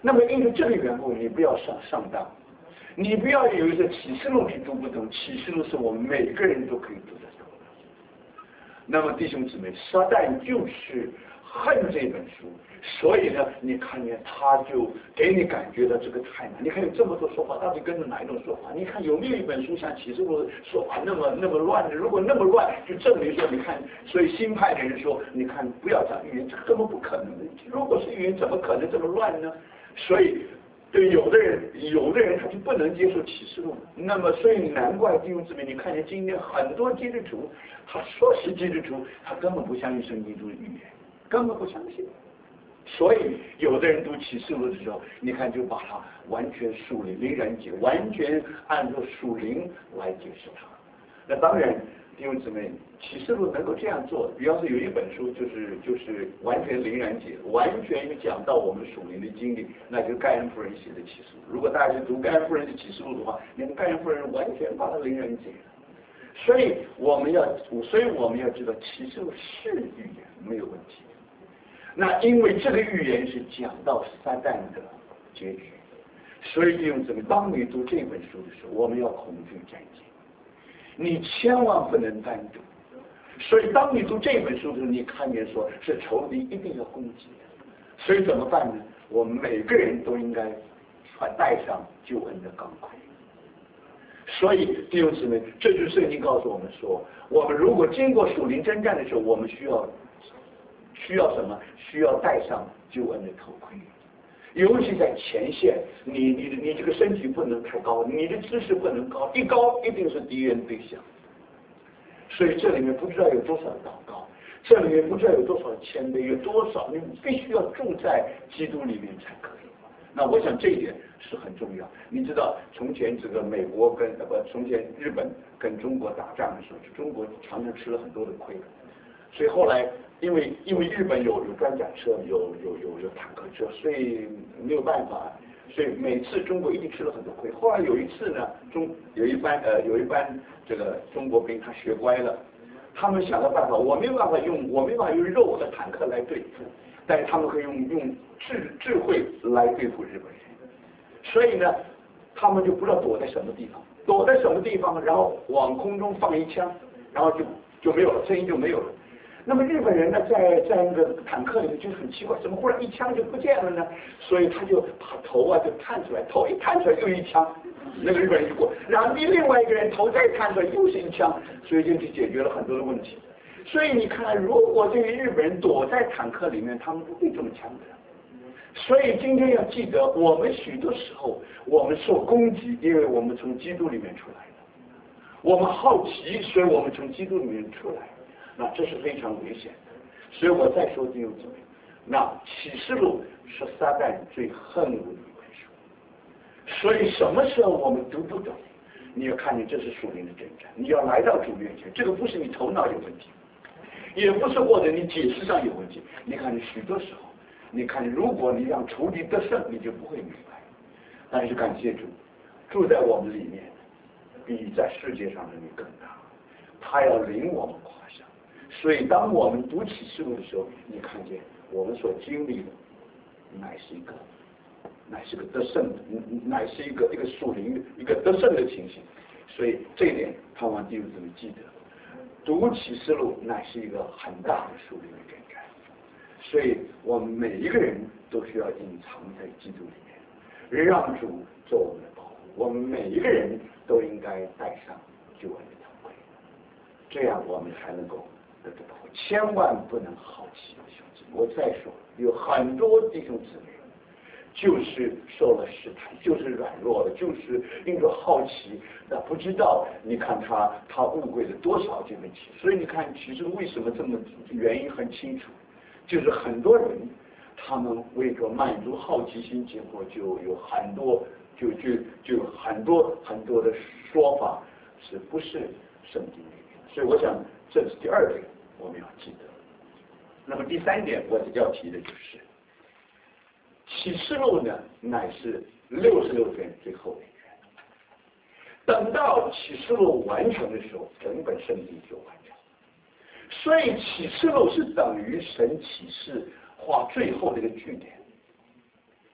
那么因为这个缘故，你不要上上当，你不要以为这启示录你读不懂，启示录是我们每个人都可以读得懂的。那么弟兄姊妹，撒旦就是恨这本书，所以呢，你看见他就给你感觉到这个太难。你看有这么多说法，到底跟着哪一种说法？你看有没有一本书像启示录说法那么那么乱的？如果那么乱，就证明说，你看，所以新派的人说，你看不要讲预言，这根本不可能的。如果是预言，怎么可能这么乱呢？所以。对有的人，有的人他就不能接受启示录，那么所以难怪弟兄姊妹，你看见今天很多基督徒，他说是基督徒，他根本不相信圣经中的预言，根本不相信。所以有的人读启示录的时候，你看就把它完全属灵灵人解，完全按照属灵来解释它。那当然，弟兄姊妹，启示录能够这样做，比方说有一本书就是就是完全灵然解，完全讲到我们属灵的经历，那就是盖恩夫人写的启示录。如果大家去读盖恩夫人的启示录的话，那个盖恩夫人完全把它灵然解了。所以我们要，所以我们要知道启示录是预言，没有问题。那因为这个预言是讲到撒旦的结局，所以弟兄姊妹，当你读这本书的时候，我们要恐惧战兢。你千万不能单读，所以当你读这本书的时候，你看见说是仇敌一定要攻击的，所以怎么办呢？我们每个人都应该带上救恩的钢盔。所以弟兄姊妹，这就是圣经告诉我们说，我们如果经过属灵征战的时候，我们需要需要什么？需要带上救恩的头盔。尤其在前线，你你的你这个身体不能太高，你的知识不能高，一高一定是敌人对象。所以这里面不知道有多少祷告，这里面不知道有多少谦卑，有多少你必须要住在基督里面才可以。那我想这一点是很重要。你知道，从前这个美国跟呃不，从前日本跟中国打仗的时候，中国常常吃了很多的亏，所以后来。因为因为日本有有装甲车，有有有有坦克车，所以没有办法，所以每次中国一定吃了很多亏。后来有一次呢，中有一班呃有一班这个中国兵他学乖了，他们想了办法，我没有办法用我没办法用肉和坦克来对付，但是他们可以用用智智慧来对付日本人，所以呢，他们就不知道躲在什么地方，躲在什么地方，然后往空中放一枪，然后就就没有了，声音就没有了。那么日本人呢，在在那个坦克里面就很奇怪，怎么忽然一枪就不见了呢？所以他就把头啊就探出来，头一探出来又一枪，那个日本人就过，然后另外一个人头再探出来又是一枪，所以就去解决了很多的问题。所以你看，如果这些日本人躲在坦克里面，他们不会这么强的。所以今天要记得，我们许多时候我们受攻击，因为我们从基督里面出来的；我们好奇，所以我们从基督里面出来。那这是非常危险的，所以我再说弟兄姊妹，那启示录是撒旦最恨恶的一本书，所以什么时候我们读不懂，你要看见这是属灵的征战，你要来到主面前，这个不是你头脑有问题，也不是或者你解释上有问题，你看你许多时候，你看如果你让仇敌得胜，你就不会明白，但是感谢主，住在我们里面，比在世界上的你更大，他要领我们跨上。所以当我们读启示录的时候，你看见我们所经历的乃是一个乃是个得胜的，乃是一个一个属灵的一个得胜的情形。所以这一点盼望弟兄姊妹记得，读启示录乃是一个很大的属灵的征战，所以我们每一个人都需要隐藏在基督里面，让主做我们的保护。我们每一个人都应该带上救恩的头盔，这样我们才能够得到保护。千万不能好奇，兄弟，我再说，有很多弟兄姊妹就是受了试探，就是软弱了，就是因着好奇，那不知道，你看他他误会了多少这个题。所以你看，其实为什么这么原因很清楚，就是很多人他们为着满足好奇心，结果就有很多就就就有很多很多的说法是不是圣经里面。所以我想这是第二点我们要记得。那么第三点我要提的就是启示录呢，乃是六十六卷最后的一卷。等到启示录完成的时候，整本圣经就完成。所以启示录是等于神启示画最后的一个句点。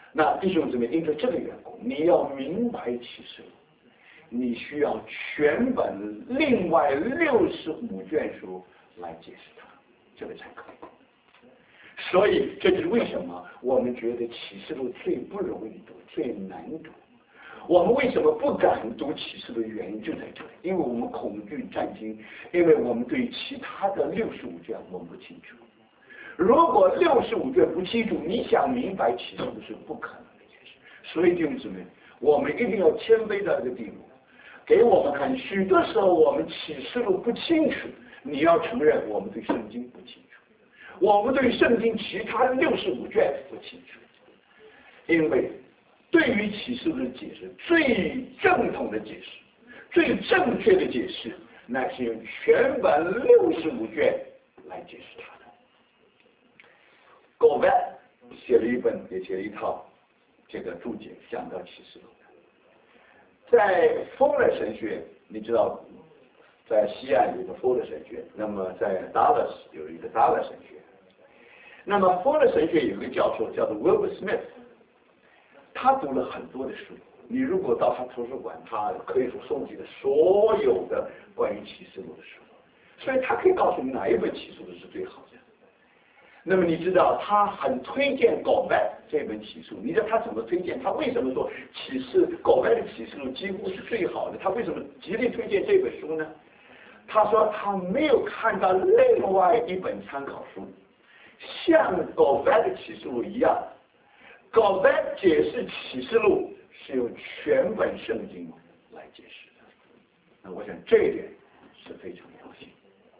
那弟兄姊妹，因着这个缘故，你要明白启示录，你需要全本另外六十五卷书来解释它，这个才可以。所以这就是为什么我们觉得启示录最不容易读，最难读。我们为什么不敢读启示录的原因就在这里，因为我们恐惧战惊，因为我们对其他的六十五卷我们不清楚。如果六十五卷不清楚，你想明白启示录是不可能的一件事。所以弟兄姊妹，我们一定要谦卑到这个地步，给我们看，许多时候我们启示录不清楚，你要承认我们对圣经不清楚，我们对圣经其他的六十五卷不清楚，因为对于启示录的解释，最正统的解释，最正确的解释，那是用全本六十五卷来解释它的。狗白写了一本，也写了一套这个注解，讲到启示录的。在丰勒神学，你知道，在西岸有一个丰勒神学，那么在达拉斯有一个达拉神学。那么丰勒神学有一个教授叫做 Wilbur Smith。他读了很多的书，你如果到他图书馆，他可以说收集了所有的关于启示录的书，所以他可以告诉你哪一本启示录是最好的。那么你知道他很推荐狗白这本启示录，你知道他怎么推荐？他为什么说启示狗白的启示录几乎是最好的？他为什么极力推荐这本书呢？他说他没有看到另外一本参考书像狗白的启示录一样。狗白解释启示录是用全本圣经来解释的，那我想这一点是非常要紧。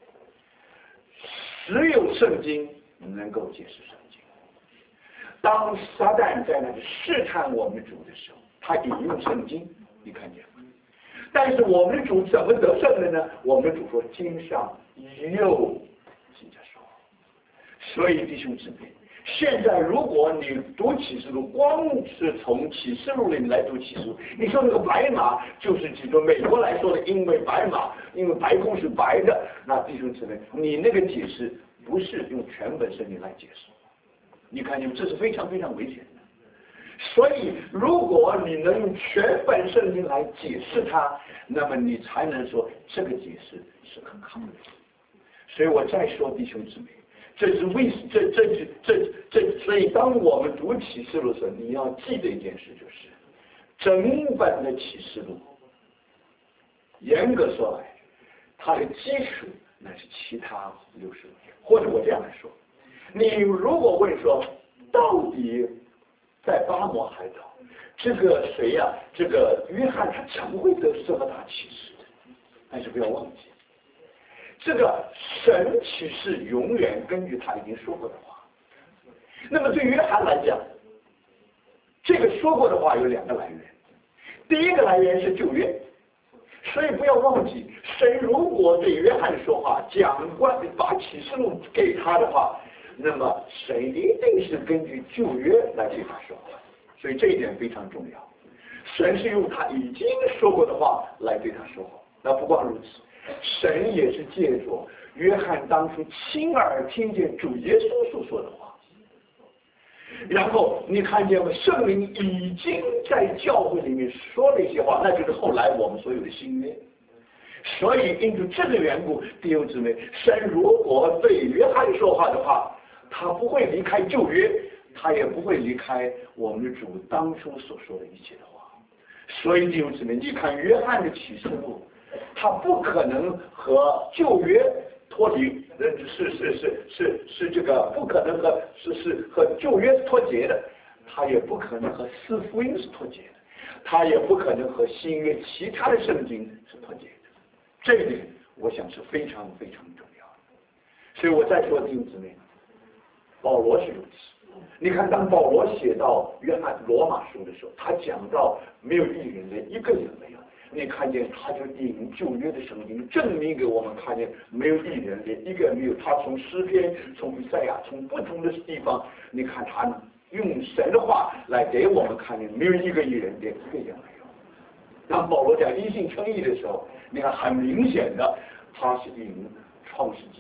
只有圣经能够解释圣经。当撒旦在那里试探我们主的时候，他引用圣经，你看见吗？但是我们主怎么得胜的呢？我们主说经上又记着说，所以弟兄姊妹。现在，如果你读启示录，光是从启示录里来读启示录，你说那个白马就是指着美国来说的，因为白马，因为白宫是白的，那弟兄姊妹，你那个解释不是用全本圣经来解释，你看见这是非常非常危险的。所以，如果你能用全本圣经来解释它，那么你才能说这个解释是很好的。所以我再说，弟兄姊妹。这是为这这这这这，所以当我们读启示录的时候，你要记得一件事，就是整本的启示录，严格说来，它的基础那是其他六十五卷，或者我这样来说，你如果问说，到底在巴摩海岛，这个谁呀、啊？这个约翰他怎么会得这么大启示的？但是不要忘记。这个神启示永远根据他已经说过的话。那么对约翰来讲，这个说过的话有两个来源。第一个来源是旧约，所以不要忘记，神如果对约翰说话，讲关把启示录给他的话，那么神一定是根据旧约来对他说话。所以这一点非常重要。神是用他已经说过的话来对他说话。那不光如此。神也是借着约翰当初亲耳听见主耶稣所说的话，然后你看见吗？圣灵已经在教会里面说了一些话，那就是后来我们所有的新约。所以因着这个缘故，弟兄姊妹，神如果对约翰说话的话，他不会离开旧约，他也不会离开我们的主当初所说的一切的话。所以弟兄姊妹，你看约翰的启示录。他不可能和旧约脱离，呃，是是是是是这个不可能和是是和旧约脱节的，他也不可能和四福音是脱节的，他也不可能和新约其他的圣经是脱节的。这一点我想是非常非常重要的。所以我再说弟兄姊妹，保罗是如此。你看，当保罗写到约翰罗马书的时候，他讲到没有一人，连一个也没有。你看见他就引旧约的圣经证明给我们看见，没有一人，连一个也没有。他从诗篇，从以赛亚，从不同的地方，你看他用神的话来给我们看见，没有一个艺人，连一个也没有。当保罗讲因信称义的时候，你看很明显的，他是引创世纪的话，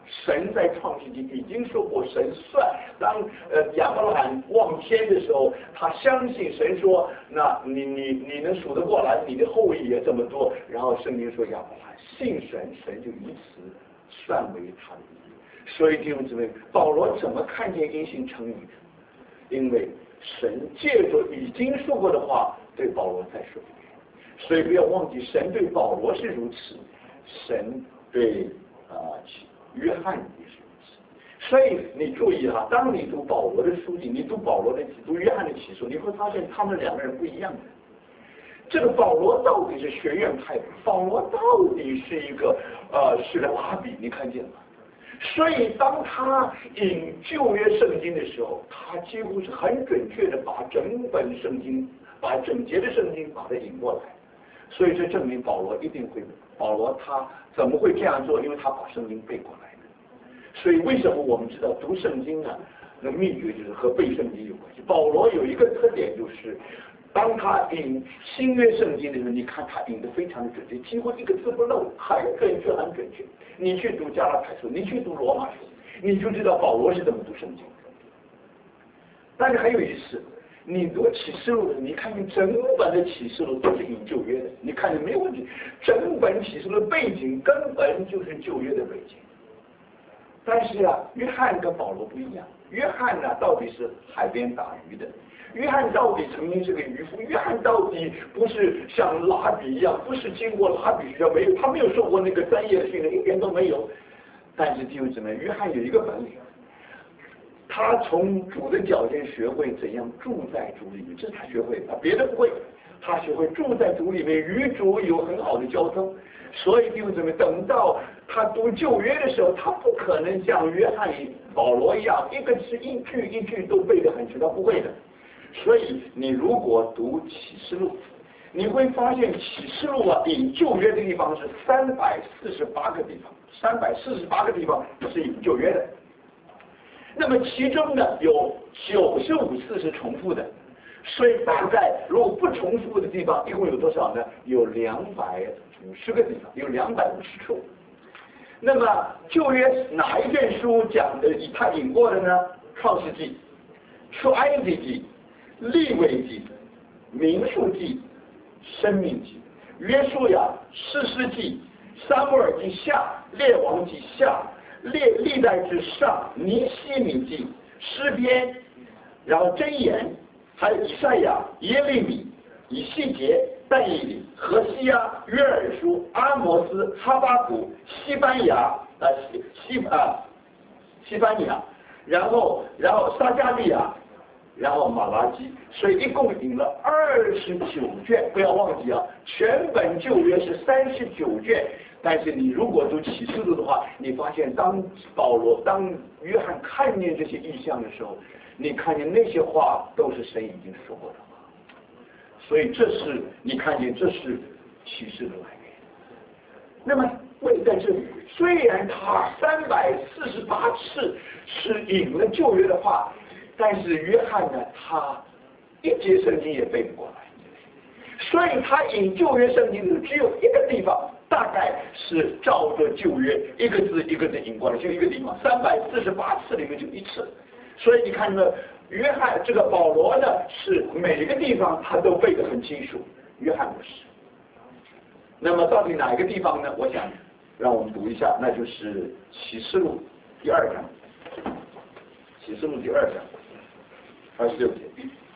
神在创世纪已经说过，神算当呃亚伯拉罕望天的时候，他相信神说，那你你你能数得过来，你的后裔也这么多。然后圣经说亚伯拉罕信神，神就以此算为他的义。所以弟兄姊妹，保罗怎么看见因信称义的？因为神借着已经说过的话对保罗再说一遍。所以不要忘记，神对保罗是如此，神对啊、呃、约翰也是如此。所以你注意哈，当你读保罗的书籍，你读保罗的读约翰的启示，你会发现他们两个人不一样的。这个保罗到底是学院派的，保罗到底是一个呃是个拉比，你看见吗？所以当他引旧约圣经的时候，他几乎是很准确的把整本圣经，把整节的圣经把它引过来。所以这证明保罗一定会，保罗他怎么会这样做？因为他把圣经背过来的。所以为什么我们知道读圣经呢？那秘诀就是和背圣经有关系。保罗有一个特点就是，当他引新约圣经的时候，你看他引得非常的准确，几乎一个字不漏，很准确，很准确。你去读加拉太书，你去读罗马书，你就知道保罗是怎么读圣经。但是很有意思。你读启示录的，你看见整本的启示录都是引旧约的，你看见没有问题。整本启示录的背景根本就是旧约的背景。但是啊，约翰跟保罗不一样。约翰呢，到底是海边打鱼的。约翰到底曾经是个渔夫。约翰到底不是像拉比一样，不是经过拉比学校，没有，他没有受过那个专业的训练，一点都没有。但是弟兄姊妹，约翰有一个本领。他从主的脚前学会怎样住在主里面，这是他学会的，别的不会。他学会住在主里面，与主有很好的交通。所以弟兄姊妹，等到他读旧约的时候，他不可能像约翰、保罗一样，一个字一句一句都背得很熟，他不会的。所以你如果读启示录，你会发现启示录啊，引旧约的地方是三百四十八个地方，三百四十八个地方是引旧约的。那么其中呢，有九十五次是重复的，所以大概如果不重复的地方，一共有多少呢？有两百五十个地方，有两百五十处。那么旧约哪一卷书讲的以他引过的呢？创世纪、出埃及记、利未记、民数记、生命记、约书亚、士师记、撒母耳记下、列王记下、列历代之上、尼希米记、诗篇，然后箴言，还有以赛亚、耶利米、以西结、但以理、何西阿、约珥书、阿摩斯、哈巴谷、西班牙啊西西啊西班牙，然后然后撒加利亚，然后马拉基，所以一共引了二十九卷。不要忘记啊，全本旧约是三十九卷。但是你如果读启示录的话，你发现当保罗、当约翰看见这些意象的时候，你看见那些话都是神已经说过的话。所以这是你看见，这是启示的来源。那么位在这里，虽然他三百四十八次是引了旧约的话，但是约翰呢，他一节圣经也背不过来，所以他引旧约圣经的只有一个地方，大概是照着旧约一个字一个字引过来，就一个地方，三百四十八次里面就一次。所以你看呢，约翰这个保罗呢，是每一个地方他都背得很清楚，约翰不是。那么到底哪一个地方呢？我想让我们读一下，那就是启示录第二章，启示录第二章二十六节，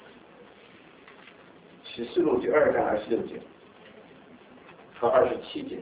启示录第二章二十六节和二十七节。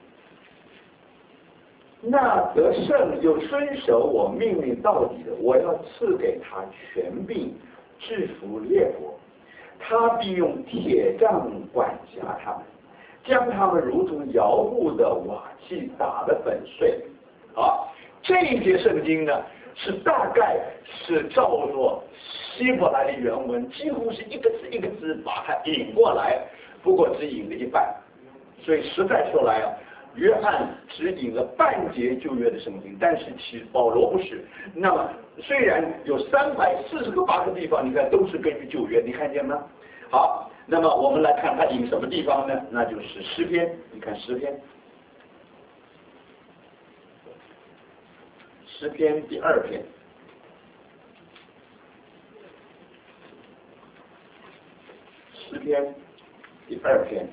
那得胜又遵守我命令到底的，我要赐给他权柄，制服列国。他必用铁杖管辖他们，将他们如同摇布的瓦器打得粉碎。好，这一节圣经呢，是大概是照着希伯来的原文，几乎是一个字一个字把它引过来，不过只引了一半。所以实在说来啊，约翰只引了半节旧约的圣经，但是其实保罗不是。那么虽然有三百四十个八个地方，你看都是根据旧约，你看见吗？好，那么我们来看他引什么地方呢？那就是诗篇。你看诗篇， 诗篇第二篇。诗篇第二篇。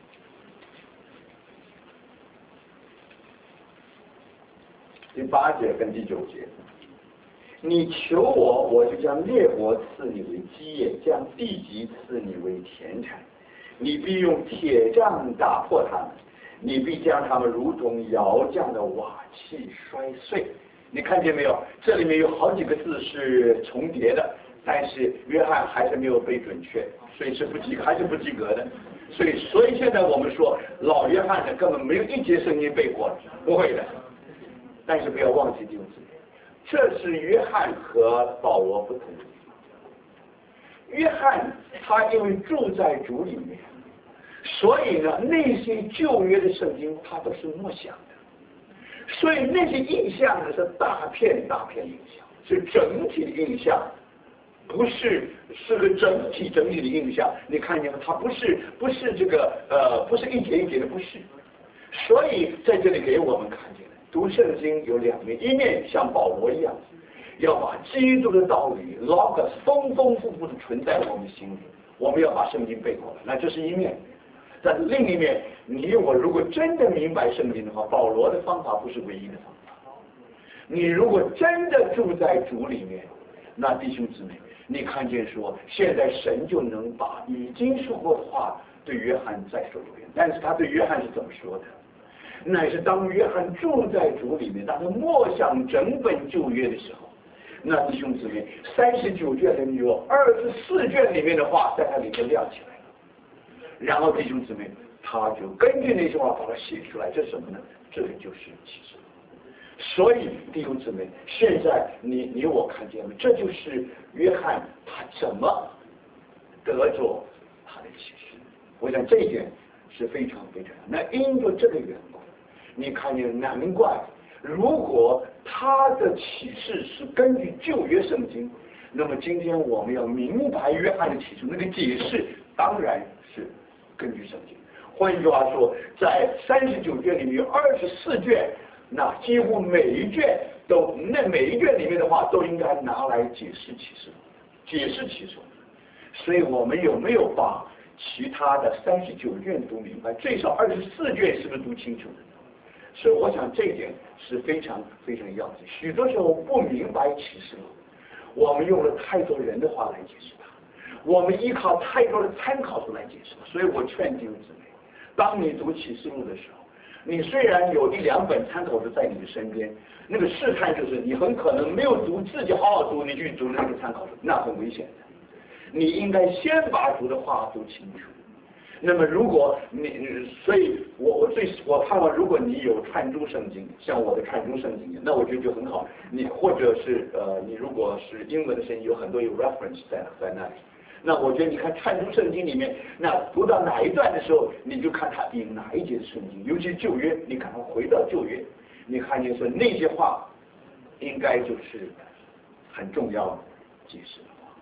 第八节跟第九节，你求我，我就将列国赐你为基业，将地级赐你为田产。你必用铁杖打破他们，你必将他们如同窑匠的瓦器摔碎。你看见没有？这里面有好几个字是重叠的，但是约翰还是没有背准确，所以是不及格，还是不及格的。所以，所以现在我们说老约翰呢根本没有一节圣经背过，不会的。但是不要忘记弟兄姊妹，这是约翰和保罗不同的地方。约翰他因为住在主里面，所以呢那些旧约的圣经他都是默想的，所以那些印象呢是大片大片印象，是整体的印象，不是是个整体整体的印象。你看见吗？它不是不是这个呃不是一节一节的，不是。所以在这里给我们看见。读圣经有两面，一面像保罗一样，要把基督的道理 logos 丰丰富富的存在我们心里，我们要把圣经背过来，那这是一面。但另一面，你我如果真的明白圣经的话，保罗的方法不是唯一的方法。你如果真的住在主里面，那弟兄姊妹，你看见说，现在神就能把已经说过的话对约翰再说一遍。但是他对约翰是怎么说的？乃是当约翰住在主里面，当他默想整本旧约的时候，那弟兄姊妹，三十九卷里面有二十四卷里面的话在他里面亮起来了。然后弟兄姊妹，他就根据那些话把它写出来，这是什么呢？这个就是启示。所以弟兄姊妹，现在你你我看见了，这就是约翰他怎么得着他的启示。我想这一点是非常非常，那因着这个缘故。你看见，难怪，如果他的启示是根据旧约圣经，那么今天我们要明白约翰的启示，那个解释当然是根据圣经。换句话说，在三十九卷里面有二十四卷，那几乎每一卷都，那每一卷里面的话都应该拿来解释启示，解释启示。所以我们有没有把其他的三十九卷读明白？最少二十四卷是不是读清楚的？所以我想这一点是非常非常要紧。许多时候不明白启示录，我们用了太多人的话来解释它，我们依靠太多的参考书来解释它。所以我劝弟兄姊妹，当你读启示录的时候，你虽然有一两本参考书在你的身边，那个试探就是你很可能没有读，自己好好读，你去读那个参考书，那很危险的。你应该先把主的话读清楚。那么如果你，所以我我最我盼望，如果你有串珠圣经，像我的串珠圣经，那我觉得就很好。你或者是呃，你如果是英文的圣经，有很多有 reference 在在那里。那我觉得你看串珠圣经里面，那读到哪一段的时候，你就看他引哪一节圣经，尤其旧约，你赶快回到旧约，你看见说那些话，应该就是很重要的解释。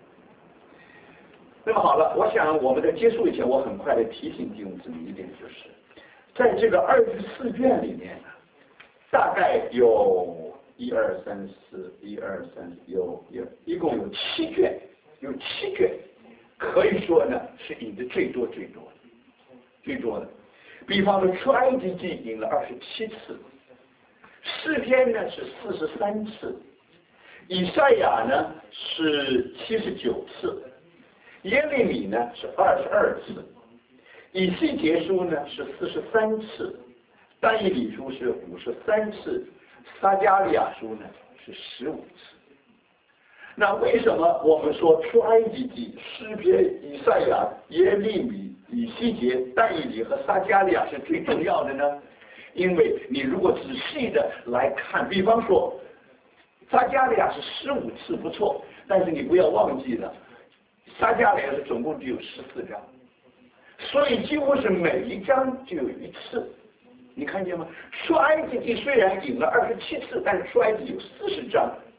那么好了，我想我们在结束以前，我很快的提醒弟兄姊妹一点，就是在这个二十四卷里面，大概有一二三四，一二三有有一共有七卷，有七卷，可以说呢是引的最多最多最多的。比方说出埃及记引了二十七次，诗篇呢是四十三次，以赛亚呢是七十九次。耶利米呢是二十二次，以西结书呢是四十三次，但以理书是五十三次，撒迦利亚书呢是十五次。那为什么我们说出埃及记、诗篇、以赛亚、耶利米、以西结、但以理和撒迦利亚是最重要的呢？因为你如果仔细的来看，比方说撒迦利亚是十五次不错，但是你不要忘记了。撒迦利亚是总共只有十四章，所以几乎是每一章就有一次，你看见吗？出埃及记虽然引了二十七次，但是出埃及有四十章，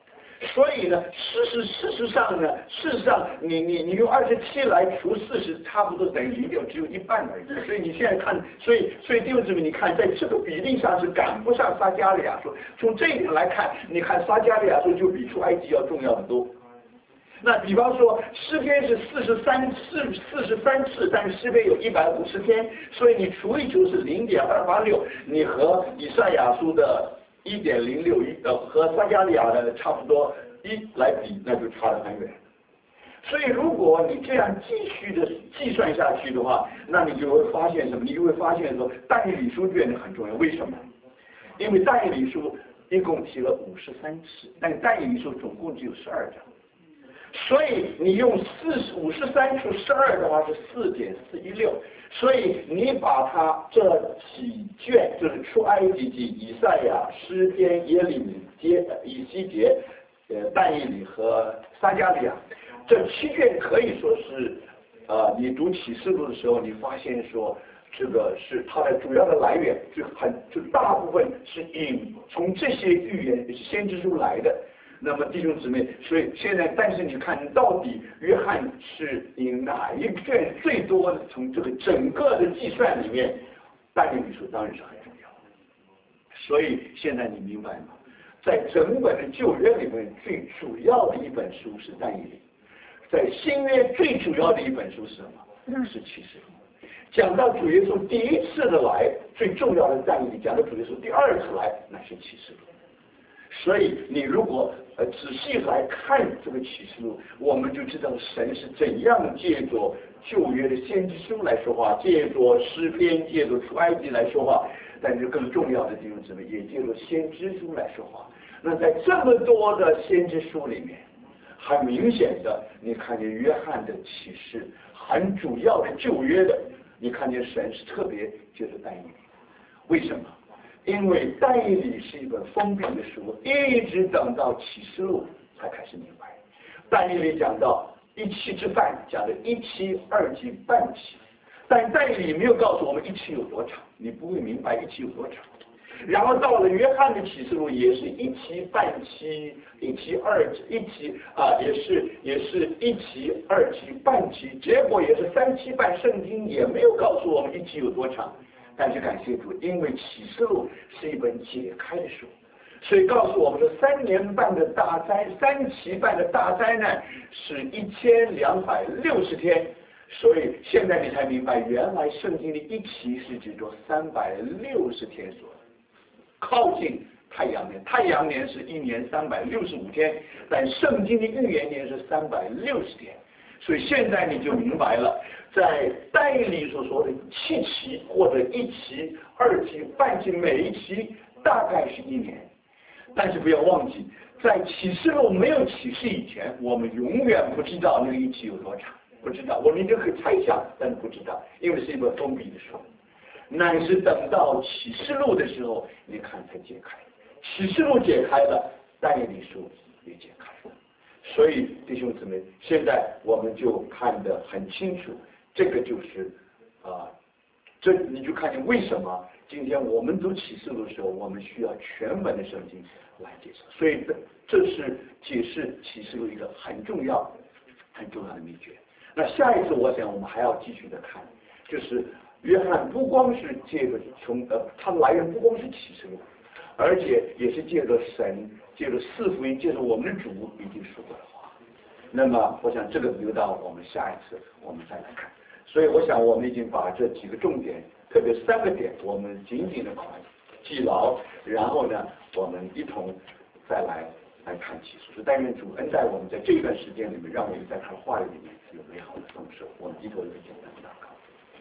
所以呢，事实事实上呢，事实上你你你用二十七来除四十，差不多等于零点，只有一半而已。所以你现在看，所以所以弟兄姊妹，你看在这个比例上是赶不上撒迦利亚书。从这一点来看，你看撒迦利亚书就比出埃及要重要的多。那比方说诗篇是四十三四四十三次，但是诗篇有一百五十天，所以你除一除是零点二八六，你和以赛亚书的一点零六一呃和撒迦利亚的差不多一来比，那就差得很远。所以如果你这样继续的计算下去的话，那你就会发现什么？你就会发现说但以理书卷很重要，为什么？因为但以理书一共提了五十三次，但但以理书总共只有十二章。所以你用四十五十三除十二的话是四点四一六，所以你把它这几卷就是出埃及记、以赛亚、诗篇、耶利米、接以西结、呃但以理和撒迦利亚这七卷可以说是，呃，你读启示录的时候，你发现说这个是它的主要的来源，就很就大部分是引从这些预言先知书来的。那么弟兄姊妹，所以现在，但是你看到底约翰是引哪一卷最多的？从这个整个的计算里面，但以理书当然是很重要。所以现在你明白吗？在整本的旧约里面，最主要的一本书是但以理；在新约最主要的一本书是什么？是启示录。讲到主耶稣第一次的来，最重要的但以理；讲到主耶稣第二次来，那是启示录。所以你如果呃仔细来看这个启示录，我们就知道神是怎样借着旧约的先知书来说话，借着诗篇、借着出埃及来说话，但是更重要的弟兄姊妹，也借着先知书来说话。那在这么多的先知书里面，很明显的，你看见约翰的启示，很主要的旧约的，你看见神是特别借着但以理，为什么？因为但以理是一本封闭的书，一直等到启示录才开始明白。但以理讲到一期之半，讲了一期、二期、半期，但但以理没有告诉我们一期有多长，你不会明白一期有多长。然后到了约翰的启示录，也是一期、半期、一期、二期、一期啊，也是也是一期、二期、半期，结果也是三期半。圣经也没有告诉我们一期有多长。但是感谢主，因为启示录是一本解开的书，所以告诉我们说三年半的大灾，三期半的大灾难是一千两百六十天。所以现在你才明白，原来圣经的一期是指着三百六十天所靠近太阳年，太阳年是一年三百六十五天，但圣经的预言年是三百六十天。所以现在你就明白了，在但以理所说的七期或者一期、二期、半期，每一期大概是一年。但是不要忘记，在启示录没有启示以前，我们永远不知道那个一期有多长，不知道，我们就可以猜想，但是不知道，因为是一本封闭的书。乃是等到启示录的时候，你看才解开。启示录解开了，但以理书也解开了。所以弟兄姊妹，现在我们就看得很清楚，这个就是啊、呃，这你就看见为什么今天我们读启示录的时候，我们需要全本的圣经来解释。所以这这是解释启示录一个很重要、很重要的秘诀。那下一次我想我们还要继续的看，就是约翰不光是借着从呃，他的来源不光是启示录，而且也是借着神。借着四福音，借着我们的主已经说过的话，那么我想这个留到我们下一次我们再来看。所以我想我们已经把这几个重点，特别三个点，我们紧紧的记牢，然后呢，我们一同再来来看启示。是但愿主恩待我们在这一段时间里面，让我们在他的话语里面有美好的丰收。我们低头一个简单的祷告。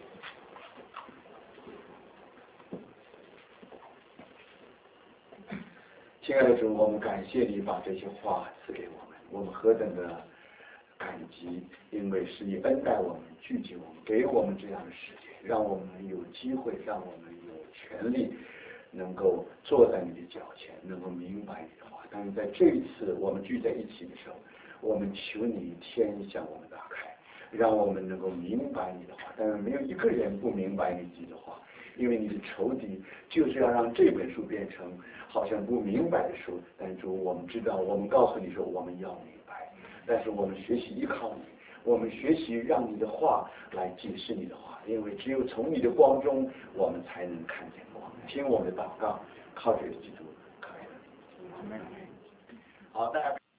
亲爱的主，我们感谢你把这些话赐给我们，我们何等的感激，因为是你恩待我们，聚集我们，给我们这样的时间，让我们有机会，让我们有权利能够坐在你的脚前，能够明白你的话。但是在这一次我们聚在一起的时候，我们求你天向我们打开， 让我们能够明白你的话。但是没有一个人不明白你自己的话，因为你的仇敌就是要让这本书变成好像不明白的书。但主，我们知道，我们告诉你说我们要明白，但是我们学习依靠你，我们学习让你的话来解释你的话，因为只有从你的光中，我们才能看见光。听我们的祷告，靠着基督可以了。好，大家。